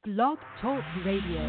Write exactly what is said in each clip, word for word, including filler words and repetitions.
Blog Talk Radio.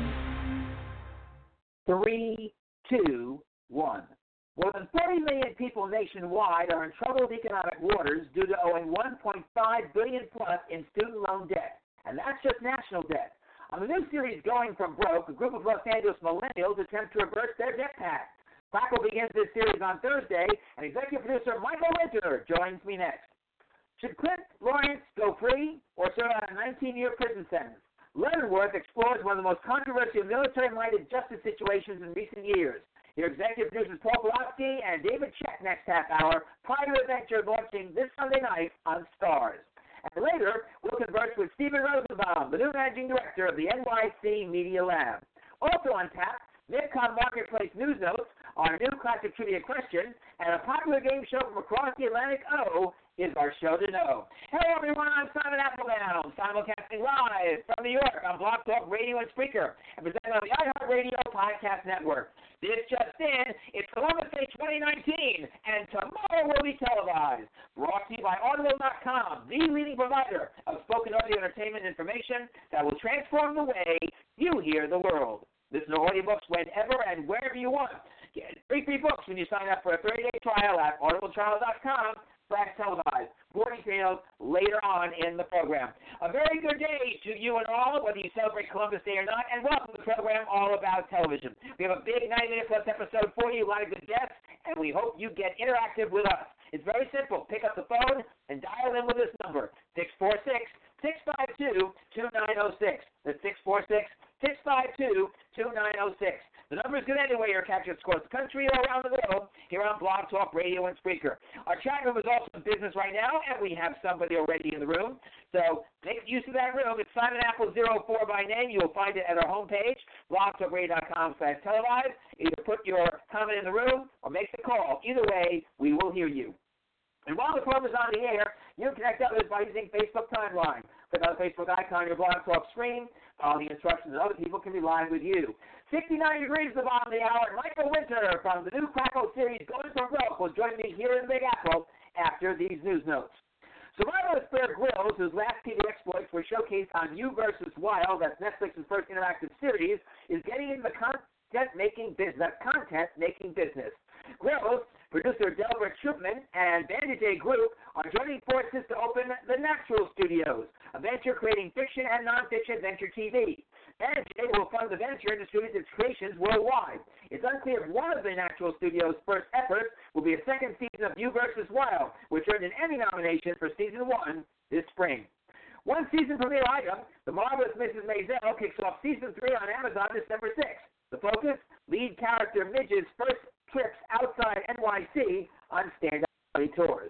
Three, two, one. More than thirty million people nationwide are in troubled economic waters due to owing one point five billion dollars plus in student loan debt. And that's just national debt. On the new series Going From Broke, a group of Los Angeles millennials attempt to reverse their debt pact. Crackle begins this series on Thursday, and executive producer Michael Winter joins me next. Should Clint Lawrence go free or serve out a nineteen-year prison sentence? Leavenworth explores one of the most controversial military-minded justice situations in recent years. Your executive producers Paul Pulaski and David Chet next half hour, prior to adventure launching this Sunday night on Stars. And later, we'll converse with Stephen Rosenbaum, the new managing director of the N Y C Media Lab. Also on tap, MidCom Marketplace News Notes, our new classic trivia question, and a popular game show from across the Atlantic O is our show to know. Hello, everyone. I'm Simon Applebaum, simulcasting live from New York on Blog Talk Radio and Spreaker, and presented on the iHeartRadio Podcast Network. This just in, it's Columbus Day twenty nineteen, and tomorrow will be televised. Brought to you by Audible dot com, the leading provider of spoken audio entertainment information that will transform the way you hear the world. Listen to audiobooks whenever and wherever you want. Get three free books when you sign up for a thirty-day trial at audible trial dot com slash televised. More details later on in the program. A very good day to you and all, whether you celebrate Columbus Day or not, and welcome to the program all about television. We have a big ninety-minute plus episode for you, a lot of good guests, and we hope you get interactive with us. It's very simple. Pick up the phone and dial in with this number, six four six, six five two, two nine zero six. That's six four six, six five two, two nine zero six. The number is good anyway. You're captured across the country or around the world here on Blog Talk Radio and Spreaker. Our chat room is also in business right now, and we have somebody already in the room. So make use of that room. It's Simon Apple zero four by name. You'll find it at our homepage, blog talk radio dot com slash televised. Either put your comment in the room or make the call. Either way, we will hear you. And while the program is on the air, you can connect others by using Facebook Timeline. Click on the Facebook icon on your Blog Talk screen. Follow the instructions, and other people can be live with you. sixty-nine degrees at the bottom of the hour. Michael Winter from the new Crackle series Going From Broke will join me here in the Big Apple after these news notes. Survivalist Bear Grylls, whose last T V exploits were showcased on You versus. Wild, that's Netflix's first interactive series, is getting into the content-making business. Content-making business. Grylls, producer Delbert Shupman, and Bandit J Group are joining forces to open The Natural Studios, a venture creating fiction and nonfiction adventure T V. Bandit J will fund the venture and distribute its creations worldwide. It's unclear if one of The Natural Studios' first efforts will be a second season of You versus. Wild, which earned an Emmy nomination for season one this spring. One season premiere item, The Marvelous Missus Maisel, kicks off season three on Amazon December sixth. The focus, lead character Midge's first trips outside N Y C on stand-up tours.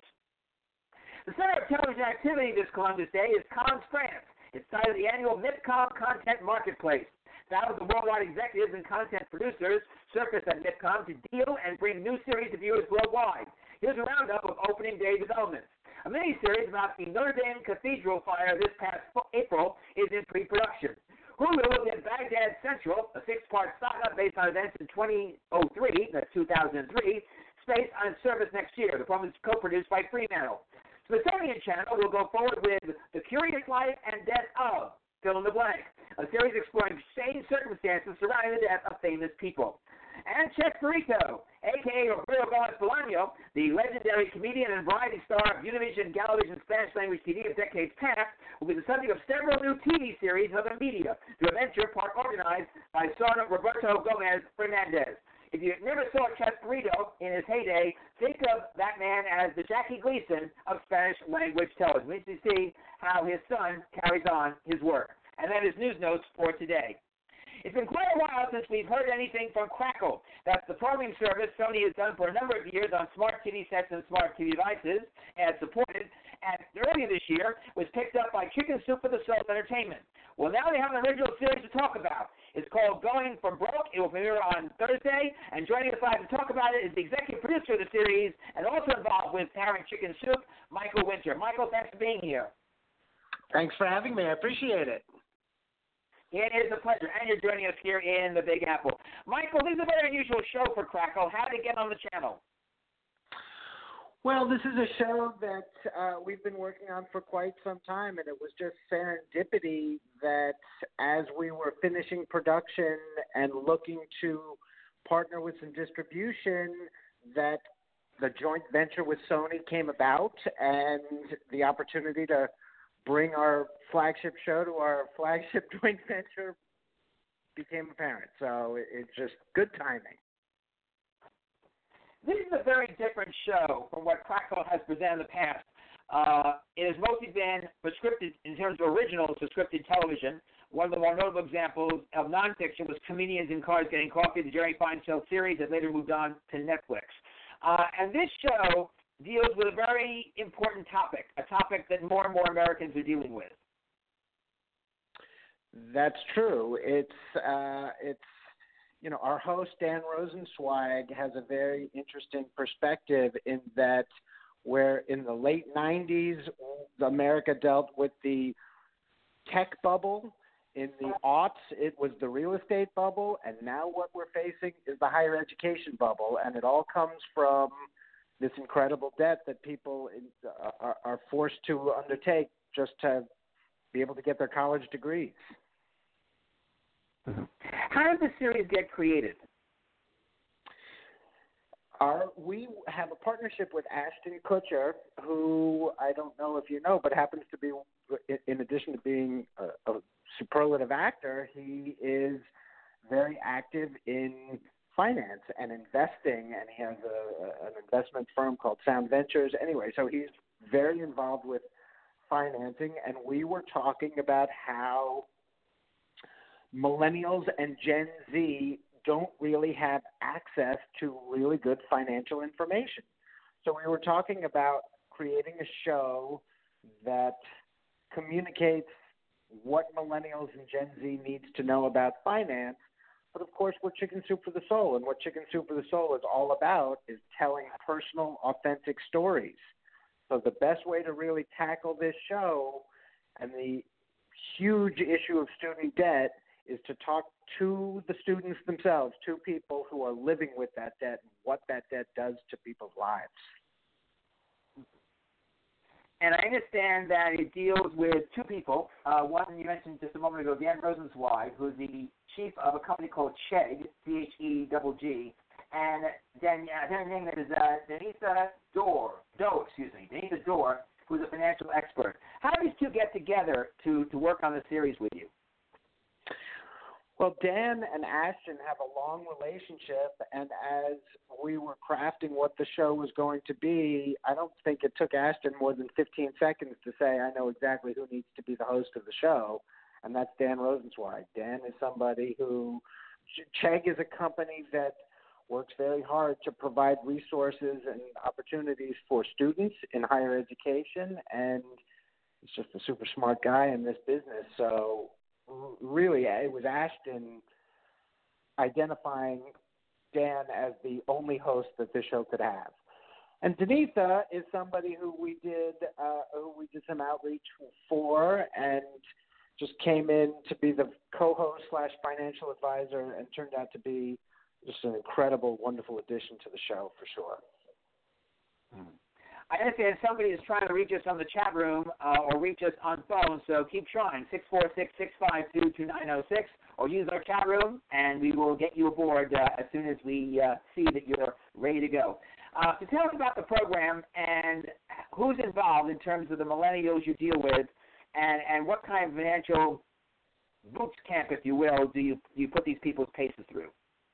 The center of television activity this Columbus Day is Cannes, France. It's site of the annual MidCom Content Marketplace. Thousands of worldwide executives and content producers surface at MidCom to deal and bring new series to viewers worldwide. Here's a roundup of opening day developments. A miniseries about the Notre Dame Cathedral fire this past April is in pre-production. Hulu will get Baghdad Central, a six-part saga based on events in two thousand three, that's two thousand three, space on service next year. The program is co-produced by Fremantle. Smithsonian Channel will go forward with The Curious Life and Death of Fill in the Blank, a series exploring strange circumstances surrounding the death of famous people. And Chespirito, a k a. Roberto Gomez Bolaño, the legendary comedian and variety star of Univision, Galavision, Spanish-language T V of decades past, will be the subject of several new T V series of the media, through a venture part organized by son Roberto Gomez Fernandez. If you never saw Chespirito in his heyday, think of that man as the Jackie Gleason of Spanish-language television. We need to see how his son carries on his work. And that is news notes for today. It's been quite a while since we've heard anything from Crackle. That's the programming service Sony has done for a number of years on smart T V sets and smart T V devices, as supported, and earlier this year was picked up by Chicken Soup for the Soul Entertainment. Well, now they have an original series to talk about. It's called Going From Broke. It will premiere on Thursday, and joining us live to talk about it is the executive producer of the series and also involved with parent Chicken Soup, Michael Winter. Michael, thanks for being here. Thanks for having me. I appreciate it. It is a pleasure, and you're joining us here in the Big Apple. Michael, this is a very unusual show for Crackle. How did it get on the channel? Well, this is a show that uh, we've been working on for quite some time, and it was just serendipity that as we were finishing production and looking to partner with some distribution, that the joint venture with Sony came about, and the opportunity to bring our flagship show to our flagship joint venture became apparent. So it's just good timing. This is a very different show from what Crackle has presented in the past. Uh, it has mostly been scripted in terms of originals to scripted television. One of the more notable examples of nonfiction was Comedians in Cars Getting Coffee, the Jerry Feinfeld series that later moved on to Netflix. Uh, and this show deals with a very important topic, a topic that more and more Americans are dealing with. That's true. It's uh, it's you know, our host Dan Rosenzweig has a very interesting perspective in that where in the late nineties America dealt with the tech bubble, in the aughts it was the real estate bubble, and now what we're facing is the higher education bubble, and it all comes from this incredible debt that people are, are forced to undertake just to be able to get their college degrees. Mm-hmm. How did the series get created? Our, we have a partnership with Ashton Kutcher, who I don't know if you know, but happens to be, in addition to being a, a superlative actor, he is very active in finance and investing, and he has a, a, an investment firm called Sound Ventures. Anyway, so he's very involved with financing, and we were talking about how millennials and Gen Z don't really have access to really good financial information. So we were talking about creating a show that communicates what millennials and Gen Z needs to know about finance. But of course, we're Chicken Soup for the Soul, and what Chicken Soup for the Soul is all about is telling personal, authentic stories. So the best way to really tackle this show and the huge issue of student debt is to talk to the students themselves, to people who are living with that debt and what that debt does to people's lives. And I understand that it deals with two people. Uh, one you mentioned just a moment ago, Dan Rosenzweig, who's the chief of a company called Chegg, C H E G G, and then uh, her name is uh, Denisa Dorr, Doe, excuse me, Denisa Dorr, who's a financial expert. How do these two get together to, to work on the series with you? Well, Dan and Ashton have a long relationship, and as we were crafting what the show was going to be, I don't think it took Ashton more than fifteen seconds to say, I know exactly who needs to be the host of the show, and that's Dan Rosenzweig. Dan is somebody who, Chegg is a company that works very hard to provide resources and opportunities for students in higher education, and he's just a super smart guy in this business. So really, it was Ashton identifying Dan as the only host that this show could have. And Denisa is somebody who we did uh, who we did some outreach for, and just came in to be the co-host slash financial advisor, and turned out to be just an incredible, wonderful addition to the show for sure. Hmm. I understand somebody is trying to reach us on the chat room uh, or reach us on phone, so keep trying, six four six, six five two, two nine zero six, or use our chat room, and we will get you aboard uh, as soon as we uh, see that you're ready to go. Uh, so tell us about the program and who's involved in terms of the millennials you deal with, and, and what kind of financial boot camp, if you will, do you, you put these people's paces through?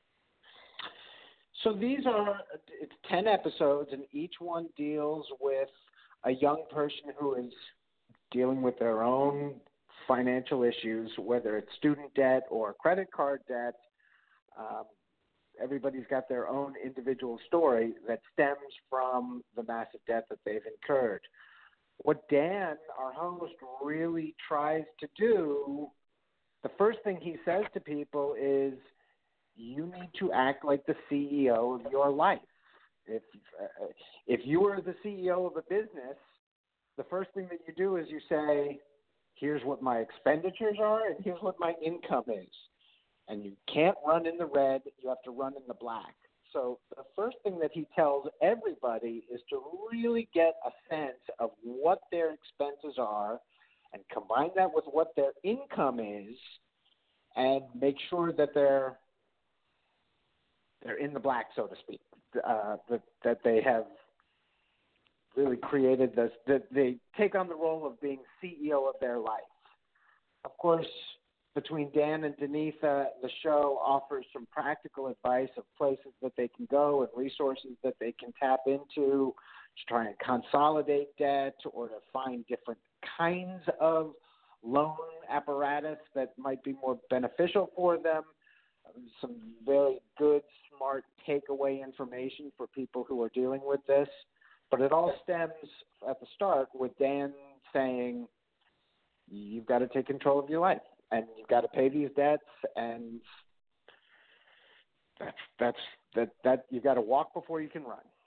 So these are, it's ten episodes, and each one deals with a young person who is dealing with their own financial issues, whether it's student debt or credit card debt. Um, everybody's got their own individual story that stems from the massive debt that they've incurred. What Dan, our host, really tries to do, the first thing he says to people is, you need to act like the C E O of your life. If uh, if you are the C E O of a business, the first thing that you do is you say, here's what my expenditures are and here's what my income is. And you can't run in the red, you have to run in the black. So the first thing that he tells everybody is to really get a sense of what their expenses are and combine that with what their income is, and make sure that they're they're in the black, so to speak. Uh, that that they have really created this. That they take on the role of being C E O of their life. Of course, between Dan and Denitha, the show offers some practical advice of places that they can go and resources that they can tap into to try and consolidate debt or to find different kinds of loan apparatus that might be more beneficial for them. Some very good, smart takeaway information for people who are dealing with this. But it all stems at the start with Dan saying, you've got to take control of your life and you've got to pay these debts, and that's, that's, that, that you've got to walk before you can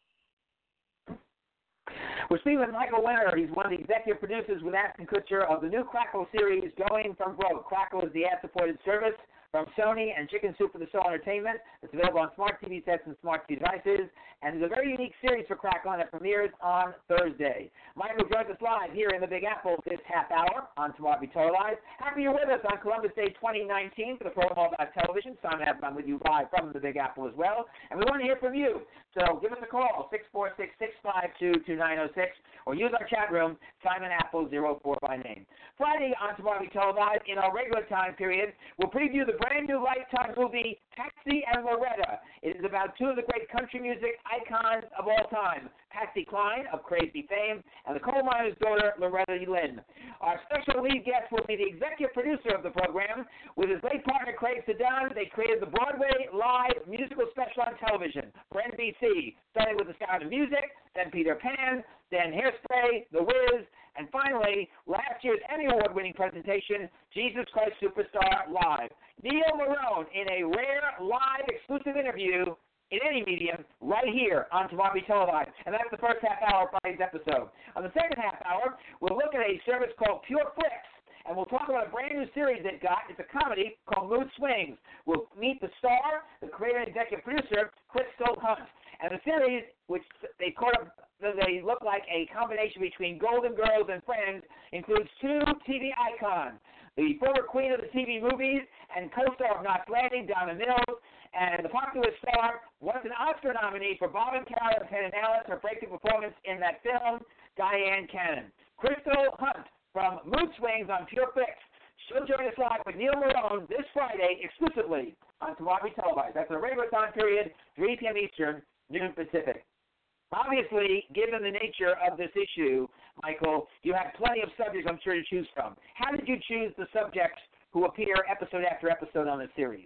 run. We're speaking with Michael Winner. He's one of the executive producers with Ashton Kutcher of the new Crackle series, Going From Broke. Crackle is the ad-supported service from Sony and Chicken Soup for the Soul Entertainment. It's available on smart T V sets and smart devices, and it's a very unique series for Crackle that premieres on Thursday. Michael joins us live here in the Big Apple this half hour on Tomorrow Be Televised. Happy you're with us on Columbus Day twenty nineteen for the program All About Television. Simon Abman with you live from the Big Apple as well, and we want to hear from you. So give us a call, six four six, six five two, two nine zero six, or use our chat room, Simon Apple zero four by name. Friday on Tomorrow Be Televised, in our regular time period, we'll preview the brand new Lifetime movie, Patsy and Loretta. It is about two of the great country music icons of all time, Patsy Cline of Crazy fame and the coal miner's daughter, Loretta Lynn. Our special lead guest will be the executive producer of the program. With his late partner, Craig Sedan, they created the Broadway live musical special on television for N B C, starting with The Sound of Music, then Peter Pan, then Hairspray, The Wiz, and finally, last year's Emmy Award-winning presentation, Jesus Christ Superstar Live. Neil Marone in a rare live exclusive interview in any medium right here on Tomorrow Be Televised. And that's the first half hour of Friday's episode. On the second half hour, we'll look at a service called Pure Flix, and we'll talk about a brand new series they've got. It's a comedy called Mood Swings. We'll meet the star, the creator and executive producer, Crystal Hunt. And the series, which they call it, they look like a combination between Golden Girls and Friends, includes two T V icons, the former queen of the T V movies and co-star of Knots Landing, Donna Mills, and the popular star, once an Oscar nominee for Bob and Carol and Penn and Alice, her breakthrough performance in that film, Diane Cannon. Crystal Hunt from Mood Swings on Pure Flix. She'll join us live with Neil Marone this Friday exclusively on Tomorrow Be Televised. That's a regular time period, three p.m. Eastern, noon Pacific. Obviously, given the nature of this issue, Michael, you have plenty of subjects, I'm sure, to choose from. How did you choose the subjects who appear episode after episode on the series?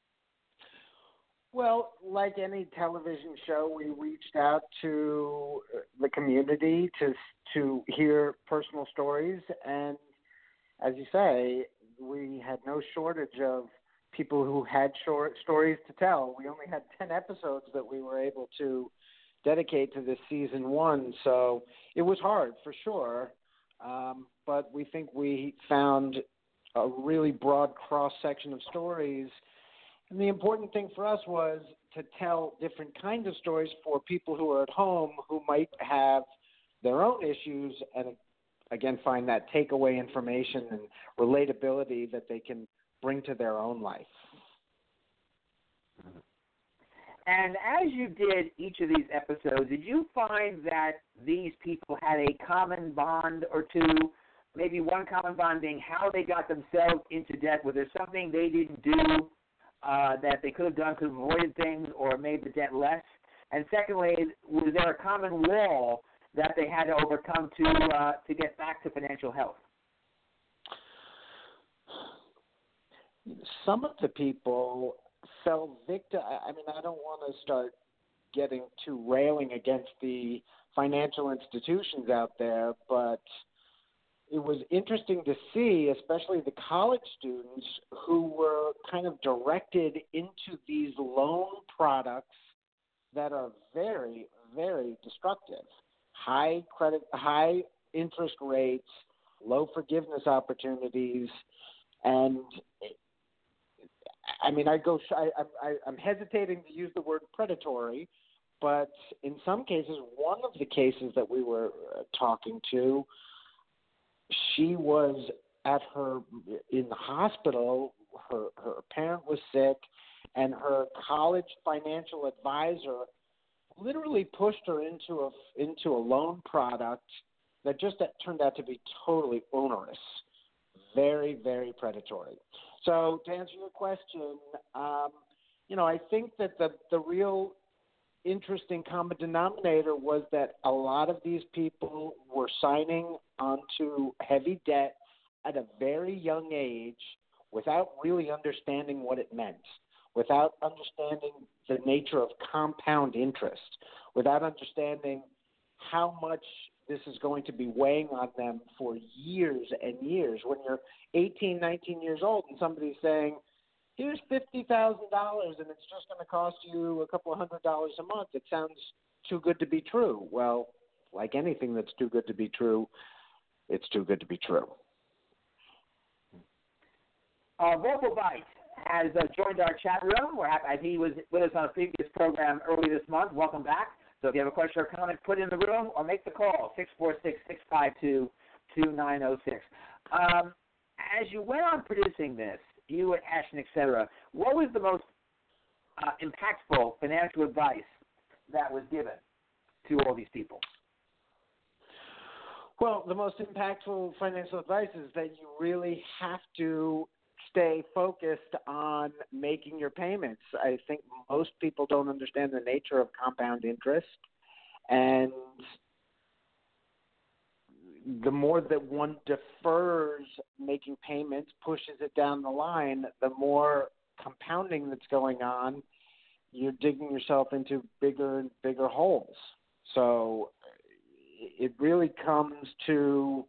Well, like any television show, we reached out to the community to to hear personal stories, and as you say, we had no shortage of people who had short stories to tell. We only had ten episodes that we were able to dedicate to this season one, so it was hard for sure, um, but we think we found a really broad cross-section of stories. And the important thing for us was to tell different kinds of stories for people who are at home who might have their own issues and, again, find that takeaway information and relatability that they can bring to their own life. And as you did each of these episodes, did you find that these people had a common bond or two, maybe one common bond being how they got themselves into debt? Was there something they didn't do uh, that they could have done, could have avoided things or made the debt less? And secondly, was there a common wall that they had to overcome to uh, to get back to financial health? Some of the people fell victim. I mean, I don't want to start getting too railing against the financial institutions out there, but it was interesting to see, especially the college students who were kind of directed into these loan products that are very, very destructive. High credit, high interest rates, low forgiveness opportunities, and I mean, I go. I, I, I'm hesitating to use the word predatory, but in some cases, one of the cases that we were uh, talking to, she was at her in the hospital. her, her parent was sick, and her college financial advisor literally pushed her into a, into a loan product that just turned out to be totally onerous, very, very predatory. So to answer your question, um, you know, I think that the, the real interesting common denominator was that a lot of these people were signing onto heavy debt at a very young age without really understanding what it meant, without understanding the nature of compound interest, without understanding how much this is going to be weighing on them for years and years. When you're eighteen, nineteen years old and somebody's saying, here's fifty thousand dollars and it's just going to cost you a couple of hundred dollars a month, it sounds too good to be true. Well, like anything that's too good to be true, it's too good to be true. Uh, Vocal Bite has uh, joined our chat room. We're happy. He was with us on a previous program early this month. Welcome back. So if you have a question or comment, put it in the room or make the call, six four six, six five two, two nine zero six. Um, as you went on producing this, you and Ashton, et cetera, what was the most uh, impactful financial advice that was given to all these people? Well, the most impactful financial advice is that you really have to stay focused on making your payments. I think most people don't understand the nature of compound interest, and the more that one defers making payments, pushes it down the line, the more compounding that's going on. You're digging yourself into bigger and bigger holes. So it really comes to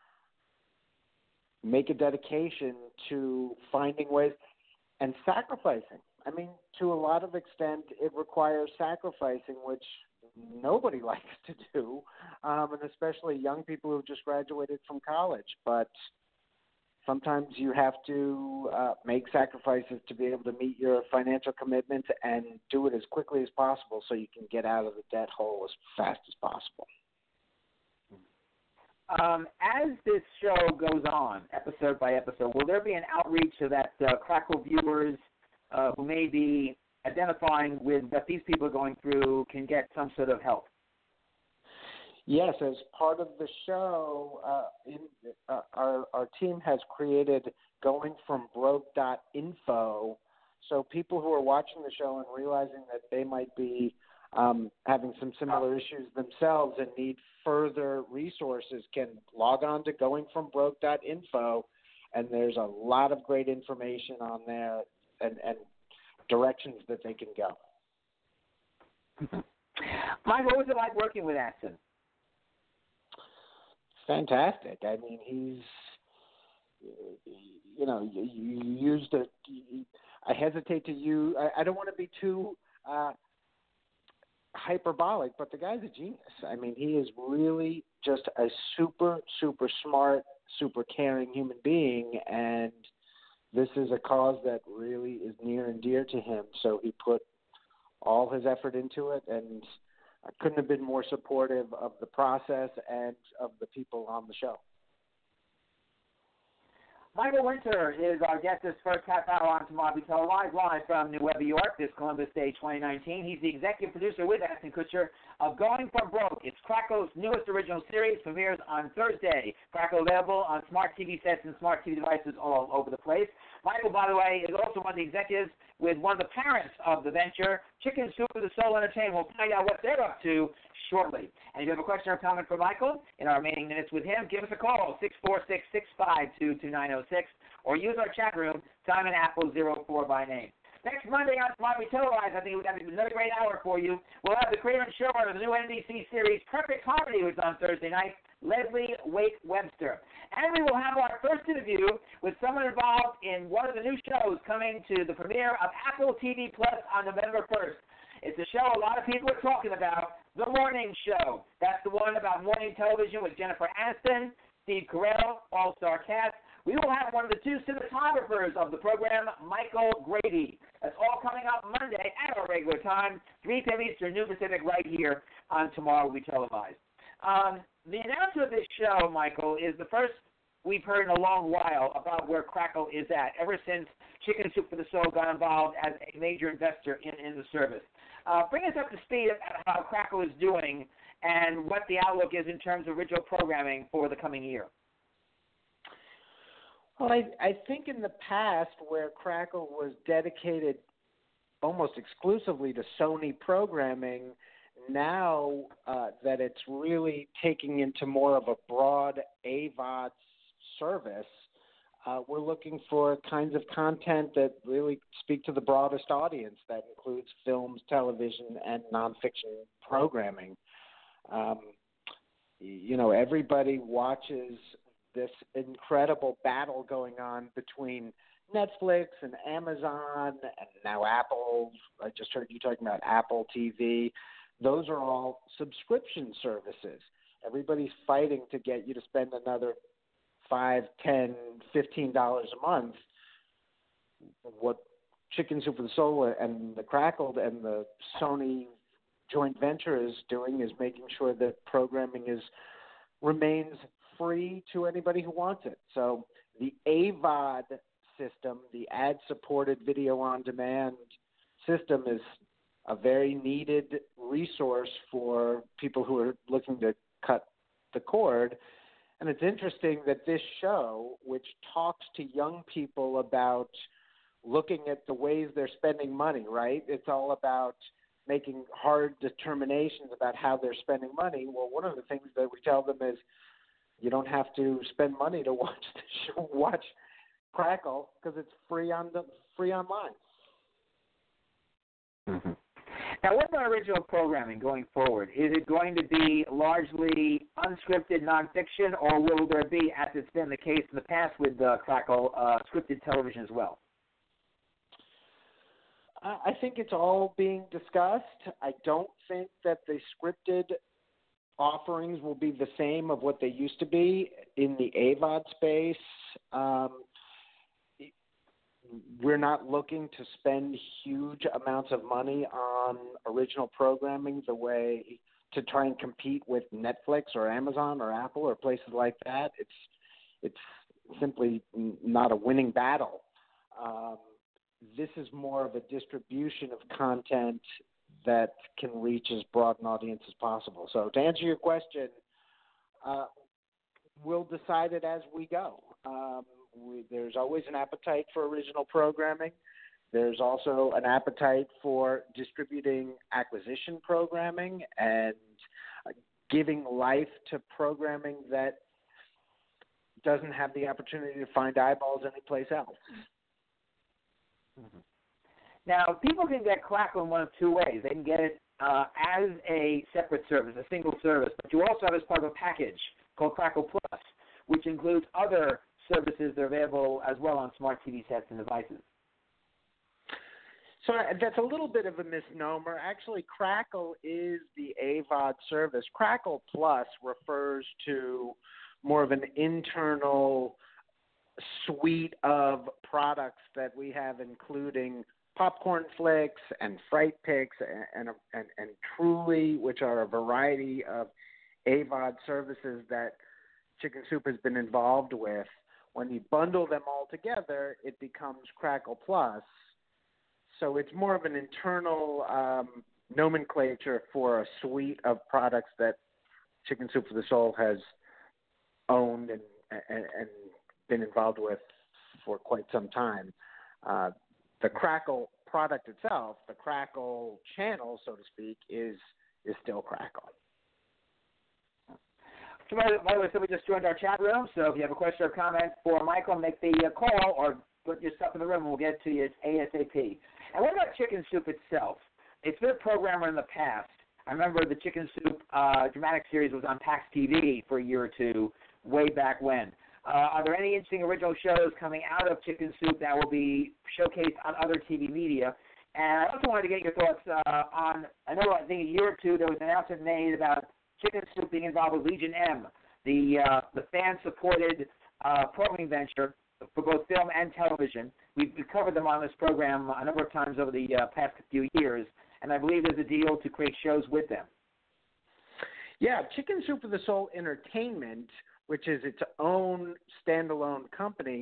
make a dedication to finding ways and sacrificing. I mean, to a lot of extent, it requires sacrificing, which nobody likes to do, um, and especially young people who just graduated from college. But sometimes you have to uh, make sacrifices to be able to meet your financial commitments and do it as quickly as possible so you can get out of the debt hole as fast as possible. Um, as this show goes on, episode by episode, will there be an outreach so that uh, Crackle viewers uh, who may be identifying with what these people are going through can get some sort of help? Yes, as part of the show, uh, in, uh, our, our team has created going from broke dot info, so people who are watching the show and realizing that they might be um, having some similar issues themselves and need further resources can log on to going from broke dot info, and there's a lot of great information on there and, and directions that they can go. Mike, what was it like working with Ashton? Fantastic. I mean, he's, you know, you, you used a, I hesitate to use, I, I don't want to be too uh, hyperbolic, but the guy's a genius. I mean, he is really just a super, super smart, super caring human being, and this is a cause that really is near and dear to him. So he put all his effort into it, and I couldn't have been more supportive of the process and of the people on the show. Michael Winter is our guest this first half hour on Tomorrow We Tell Live, live from New Webber, York, this Columbus Day twenty nineteen. He's the executive producer with Ashton Kutcher of Going From Broke. It's Crackle's newest original series, premieres on Thursday. Crackle available on smart T V sets and smart T V devices all over the place. Michael, by the way, is also one of the executives with one of the parents of the venture, Chicken Soup for the Soul Entertainment. We'll find out what they're up to shortly. And if you have a question or comment for Michael in our remaining minutes with him, give us a call, six four six, six five two, two nine zero six, or use our chat room, Simon Apple zero four by name. Next Monday on Tomorrow We Televise, I think we've got another great hour for you. We'll have the creator and showrunner of the new N B C series Perfect Comedy, which is on Thursday night, Leslie Wake Webster. And we will have our first interview with someone involved in one of the new shows coming to the premiere of Apple T V Plus on November first. It's a show a lot of people are talking about, The Morning Show. That's the one about morning television with Jennifer Aniston, Steve Carell, all-star cast. We will have one of the two cinematographers of the program, Michael Grady. That's all coming up Monday at our regular time, three p.m. Eastern, New Pacific, right here on Tomorrow We Televise. Um, the announcement of this show, Michael, is the first we've heard in a long while about where Crackle is at. Ever since Chicken Soup for the Soul got involved as a major investor in, in the service. Uh, bring us up to speed about how Crackle is doing and what the outlook is in terms of original programming for the coming year. Well, I, I think in the past where Crackle was dedicated almost exclusively to Sony programming, now uh, that it's really taking into more of a broad A V O D service, uh, we're looking for kinds of content that really speak to the broadest audience. That includes films, television, and nonfiction programming. Um, you know, everybody watches this incredible battle going on between Netflix and Amazon and now Apple. I just heard you talking about Apple T V. Those are all subscription services. Everybody's fighting to get you to spend another five, ten, fifteen dollars a month. What Chicken Soup for the Soul and the Crackle and the Sony joint venture is doing is making sure that programming is remains free to anybody who wants it. So the A V O D system, the ad-supported video on demand system, is a very needed resource for people who are looking to cut the cord. And it's interesting that this show, which talks to young people about looking at the ways they're spending money, right? It's all about making hard determinations about how they're spending money. Well, one of the things that we tell them is you don't have to spend money to watch the show, watch Crackle, because it's free on the free online. Mm-hmm. Now, what about original programming going forward? Is it going to be largely unscripted nonfiction, or will there be, as it's been the case in the past with uh, Crackle, uh, scripted television as well? I think it's all being discussed. I don't think that the scripted offerings will be the same of what they used to be in the A V O D space. Um, we're not looking to spend huge amounts of money on original programming the way to try and compete with Netflix or Amazon or Apple or places like that. It's it's simply not a winning battle. Um, this is more of a distribution of content that can reach as broad an audience as possible. So to answer your question, uh, we'll decide it as we go. Um, we, there's always an appetite for original programming. There's also an appetite for distributing acquisition programming and uh, giving life to programming that doesn't have the opportunity to find eyeballs anyplace else. Mm-hmm. Now, people can get Crackle in one of two ways. They can get it uh, as a separate service, a single service, but you also have it as part of a package called Crackle Plus, which includes other services that are available as well on smart T V sets and devices. So that's a little bit of a misnomer. Actually, Crackle is the A V O D service. Crackle Plus refers to more of an internal suite of products that we have, including Popcorn Flicks and Fright Picks and, and, and, and Truly, which are a variety of A V O D services that Chicken Soup has been involved with. When you bundle them all together, it becomes Crackle Plus. So it's more of an internal um, nomenclature for a suite of products that Chicken Soup for the Soul has owned and, and, and been involved with for quite some time. Uh, the Crackle product itself, the Crackle channel, so to speak, is is still Crackle. So by, by the way, somebody just joined our chat room, so if you have a question or comment for Michael, make the uh, call or put your stuff in the room and we'll get to you ASAP. And what about Chicken Soup itself? It's been a programmer in the past. I remember the Chicken Soup uh, dramatic series was on PAX T V for a year or two, way back when. Uh, are there any interesting original shows coming out of Chicken Soup that will be showcased on other T V media? And I also wanted to get your thoughts uh, on, I know I think a year or two there was an announcement made about Chicken Soup being involved with Legion M, the uh, the fan-supported uh, programming venture for both film and television. We've covered them on this program a number of times over the uh, past few years, and I believe there's a deal to create shows with them. Yeah, Chicken Soup for the Soul Entertainment, which is its own standalone company,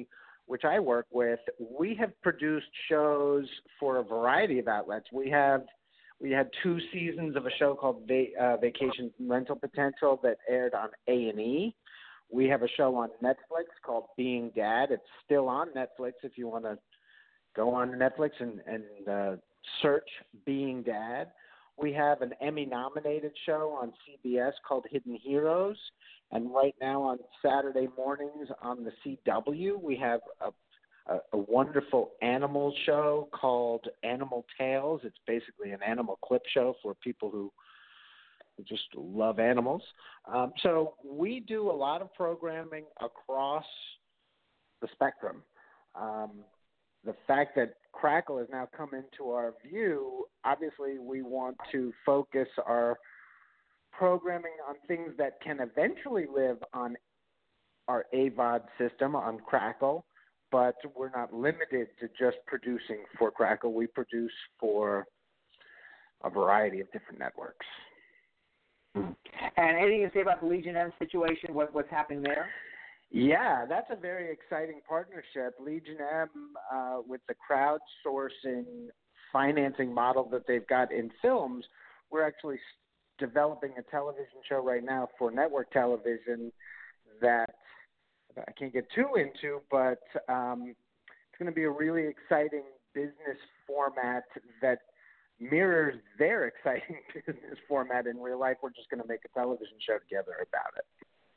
which I work with, we have produced shows for a variety of outlets. We have we had two seasons of a show called Va- uh, Vacation Rental Potential that aired on A and E. We have a show on Netflix called Being Dad. It's still on Netflix if you want to go on Netflix and, and uh, search Being Dad. We have an Emmy-nominated show on C B S called Hidden Heroes. And right now on Saturday mornings on the C W, we have a, a, a wonderful animal show called Animal Tales. It's basically an animal clip show for people who who just love animals. Um, so we do a lot of programming across the spectrum. Um, the fact that Crackle has now come into our view, obviously we want to focus our programming on things that can eventually live on our A V O D system, on Crackle, but we're not limited to just producing for Crackle. We produce for a variety of different networks. And anything to say about the Legion M situation, what, what's happening there? Yeah, that's a very exciting partnership. Legion M, uh, with the crowdsourcing financing model that they've got in films, we're actually developing a television show right now for network television that I can't get too into, but um, it's going to be a really exciting business format that mirrors their exciting business format in real life. We're just going to make a television show together about it.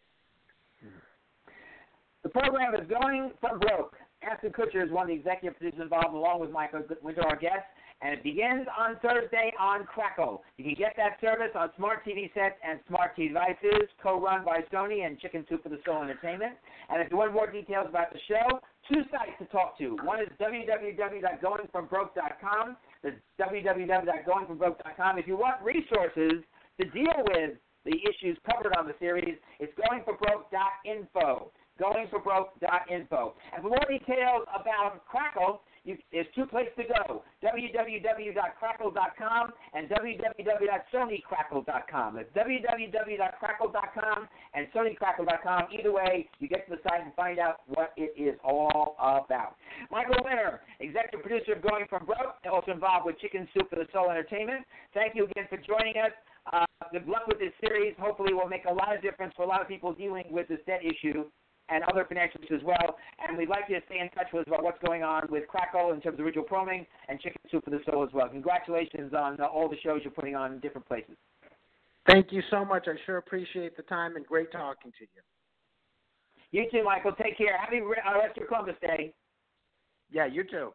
The program is Going From Broke. Ashton Kutcher is one of the executive producers involved, along with Michael Winter, our guest, and it begins on Thursday on Crackle. You can get that service on smart T V sets and smart T V devices, co-run by Sony and Chicken Soup for the Soul Entertainment. And if you want more details about the show, two sites to talk to. One is w w w dot going from broke dot com. That's w w w dot going from broke dot com. If you want resources to deal with the issues covered on the series, it's going for broke dot info. going for broke dot info. And for more details about Crackle, you, there's two places to go, w w w dot crackle dot com and w w w dot sony crackle dot com. That's w w w dot crackle dot com and sony crackle dot com. Either way, you get to the site and find out what it is all about. Michael Winter, executive producer of Going From Broke, also involved with Chicken Soup for the Soul Entertainment. Thank you again for joining us. Uh, good luck with this series. Hopefully it will make a lot of difference for a lot of people dealing with this debt issue and other financial issues as well. And we'd like you to stay in touch with us about what's going on with Crackle in terms of original programming and Chicken Soup for the Soul as well. Congratulations on uh, all the shows you're putting on in different places. Thank you so much. I sure appreciate the time and great talking to you. You too, Michael. Take care. Happy uh, rest of Columbus Day. Yeah, you too.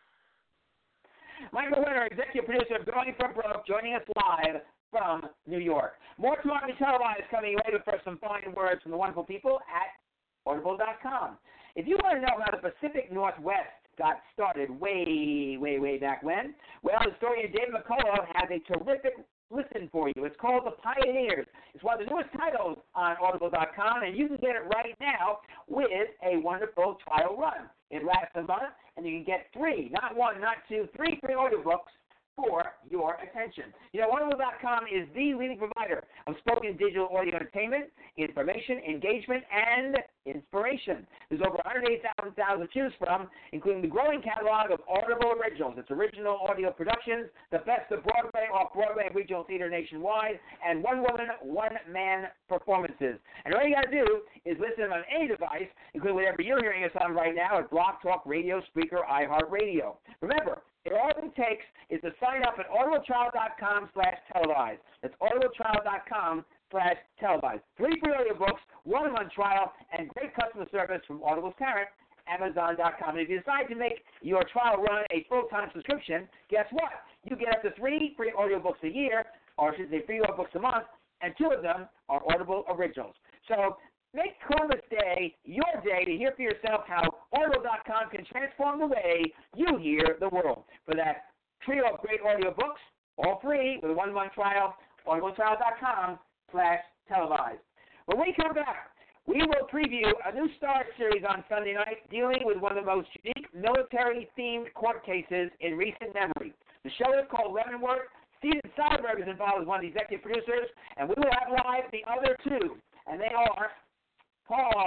Michael Winter, executive producer of Going From Broke, joining us live from New York. More Tomorrow Televised coming your way, but first some fine words from the wonderful people at audible dot com. If you want to know how the Pacific Northwest got started way, way, way back when, well, historian David McCullough has a terrific listen for you. It's called The Pioneers. It's one of the newest titles on audible dot com, and you can get it right now with a wonderful trial run. It lasts a month, and you can get three, not one, not two, three free audiobooks for your attention. You know, audible dot com is the leading provider of spoken digital audio entertainment, information, engagement, and inspiration. There's over one hundred eight thousand to choose from, including the growing catalog of Audible originals. It's original audio productions, the best of Broadway, off-Broadway, and regional theater nationwide, and one-woman, one-man performances. And all you got to do is listen on any device, including whatever you're hearing us on right now at Block Talk Radio, Spreaker, iHeartRadio. Remember, all it takes is to sign up at audible trial dot com slash televised. That's audible trial dot com slash televised. Three free audiobooks, one month trial, and great customer service from Audible's parent, amazon dot com. And if you decide to make your trial run a full-time subscription, guess what? You get up to three free audiobooks a year, or I should say free audiobooks a month, and two of them are Audible originals. So make Columbus Day your day to hear for yourself how audible dot com can transform the way you hear the world. For that trio of great audiobooks, all free with a one-month trial, audible trial dot com slash televised. When we come back, we will preview a new Star series on Sunday night dealing with one of the most unique military-themed court cases in recent memory. The show is called Leavenworth. Steven Soderbergh is involved as one of the executive producers, and we will have live the other two, and they are Paul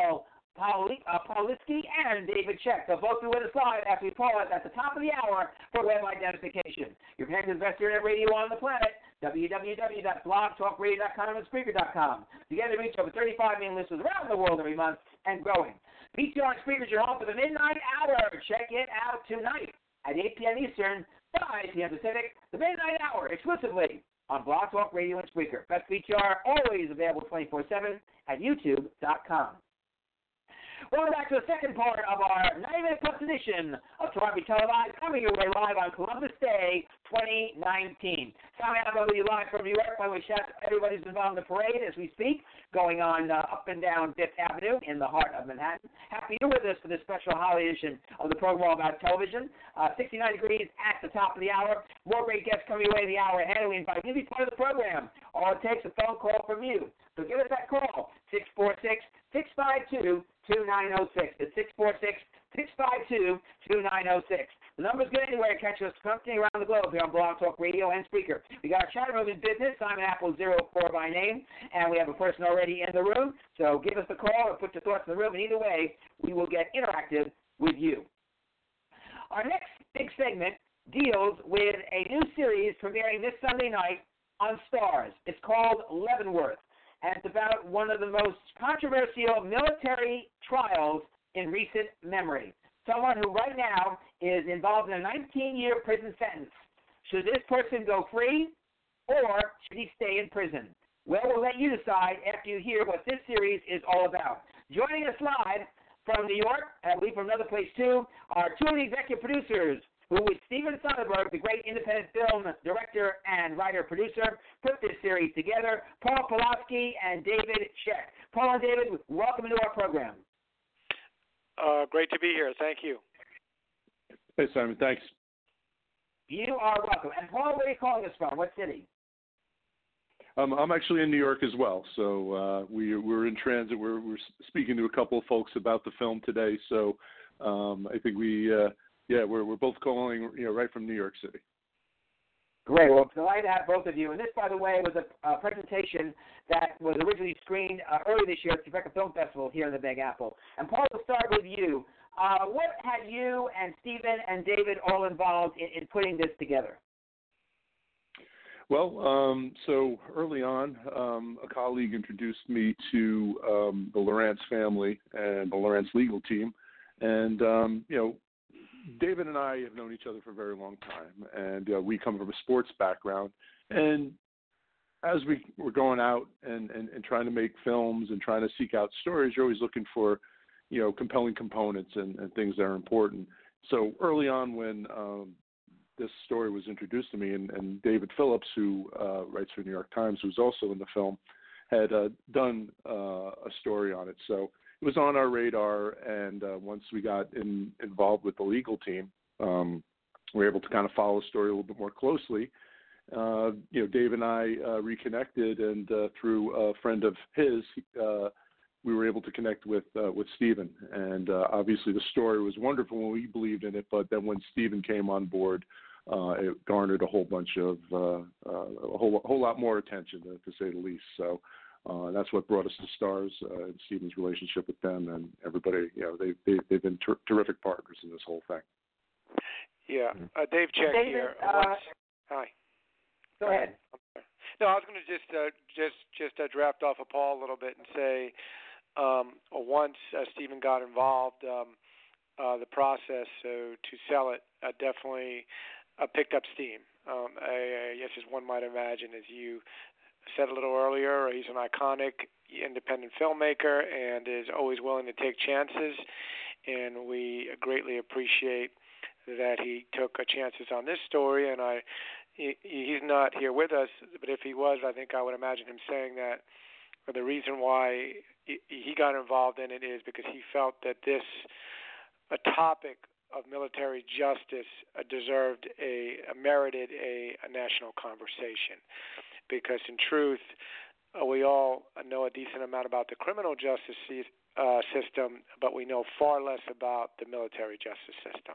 Paul, uh, Paul Litsky and David Check. They'll both be with us live after we pause at the top of the hour for web identification. Your connected best internet radio on the planet, w w w dot blog talk radio dot com and Spreaker dot com. Together we reach over thirty-five million listeners around the world every month and growing. P T R and Spreaker is your home for the Midnight Hour. Check it out tonight at eight p.m. Eastern, five p.m. Pacific, the Midnight Hour, exclusively on Blog Talk Radio and Spreaker. Best P T R always available twenty-four seven at youtube dot com. Welcome back to the second part of our ninety-minute plus edition of Toronto Televised, coming your way live on Columbus Day twenty nineteen. Coming out of you live from New York. By the way, shout out to everybody who's involved in the parade as we speak, going on uh, up and down Fifth Avenue in the heart of Manhattan. Happy you're with us for this special holiday edition of the program all about television. Uh, sixty-nine degrees at the top of the hour. More great guests coming your way the hour ahead. We invite you to be part of the program. All it takes is a phone call from you. So give us that call, six four six, six five two, two nine zero six. It's six four six, six five two, two nine zero six. The number's good anywhere to catch us company around the globe here on Blog Talk Radio and Spreaker. We got our chat room in business, Simon Apple zero four by name, and we have a person already in the room. So give us a call or put your thoughts in the room, and either way, we will get interactive with you. Our next big segment deals with a new series premiering this Sunday night on Starz. It's called Leavenworth, and it's about one of the most controversial military trials in recent memory. Someone who right now is involved in a nineteen-year prison sentence. Should this person go free, or should he stay in prison? Well, we'll let you decide after you hear what this series is all about. Joining us live from New York, and I believe from another place too, are two of the executive producers who, with Steven Soderbergh, the great independent film director and writer-producer, put this series together, Paul Pawlowski and David Check. Paul and David, welcome to our program. Uh, great to be here. Thank you. Hey, Simon. Thanks. You are welcome. And Paul, where are you calling us from? What city? Um, I'm actually in New York as well. So uh, we, we're in transit. We're, we're speaking to a couple of folks about the film today. So um, I think we, uh, yeah, we're we're both calling, you know, right from New York City. Great. Well, delighted to have both of you. And this, by the way, was a, a presentation that was originally screened uh, early this year at the Tribeca Film Festival here in the Big Apple. And Paul, we'll start with you. Uh, what had you and Stephen and David all involved in, in putting this together? Well, um, so early on, um, a colleague introduced me to um, the Lawrence family and the Lawrence legal team. And, um, you know, David and I have known each other for a very long time, and uh, we come from a sports background. And as we were going out and, and, and trying to make films and trying to seek out stories, you're always looking for, you know, compelling components and, and things that are important. So early on when um, this story was introduced to me, and, and David Phillips, who uh, writes for the New York Times, who's also in the film, had uh, done uh, a story on it. So it was on our radar, and uh, once we got in, involved with the legal team, um, we were able to kind of follow the story a little bit more closely. Uh, you know, Dave and I uh, reconnected, and uh, through a friend of his, uh, we were able to connect with uh, with Stephen. And uh, obviously the story was wonderful when we believed in it, but then when Stephen came on board, uh, it garnered a whole bunch of, uh, uh, a whole, a whole lot more attention, to, to say the least. So uh, that's what brought us to Starz, uh, and Stephen's relationship with them, and everybody. You know, they, they, they've been ter- terrific partners in this whole thing. Yeah. Uh, Dave Check David, here. uh, Once, hi. Go ahead. No, I was going to just uh, just just uh, draft off of Paul a little bit and say, um, once uh, Stephen got involved, um, uh, the process so to sell it uh, definitely uh, picked up steam. Um, I, I guess as one might imagine, as you said a little earlier, he's an iconic independent filmmaker and is always willing to take chances, and we greatly appreciate that he took uh, chances on this story. And I, he, he's not here with us, but if he was, I think I would imagine him saying that the reason why he got involved in it is because he felt that this a topic of military justice uh, deserved a, a merited a, a national conversation. Because in truth, uh, we all know a decent amount about the criminal justice uh, system, but we know far less about the military justice system.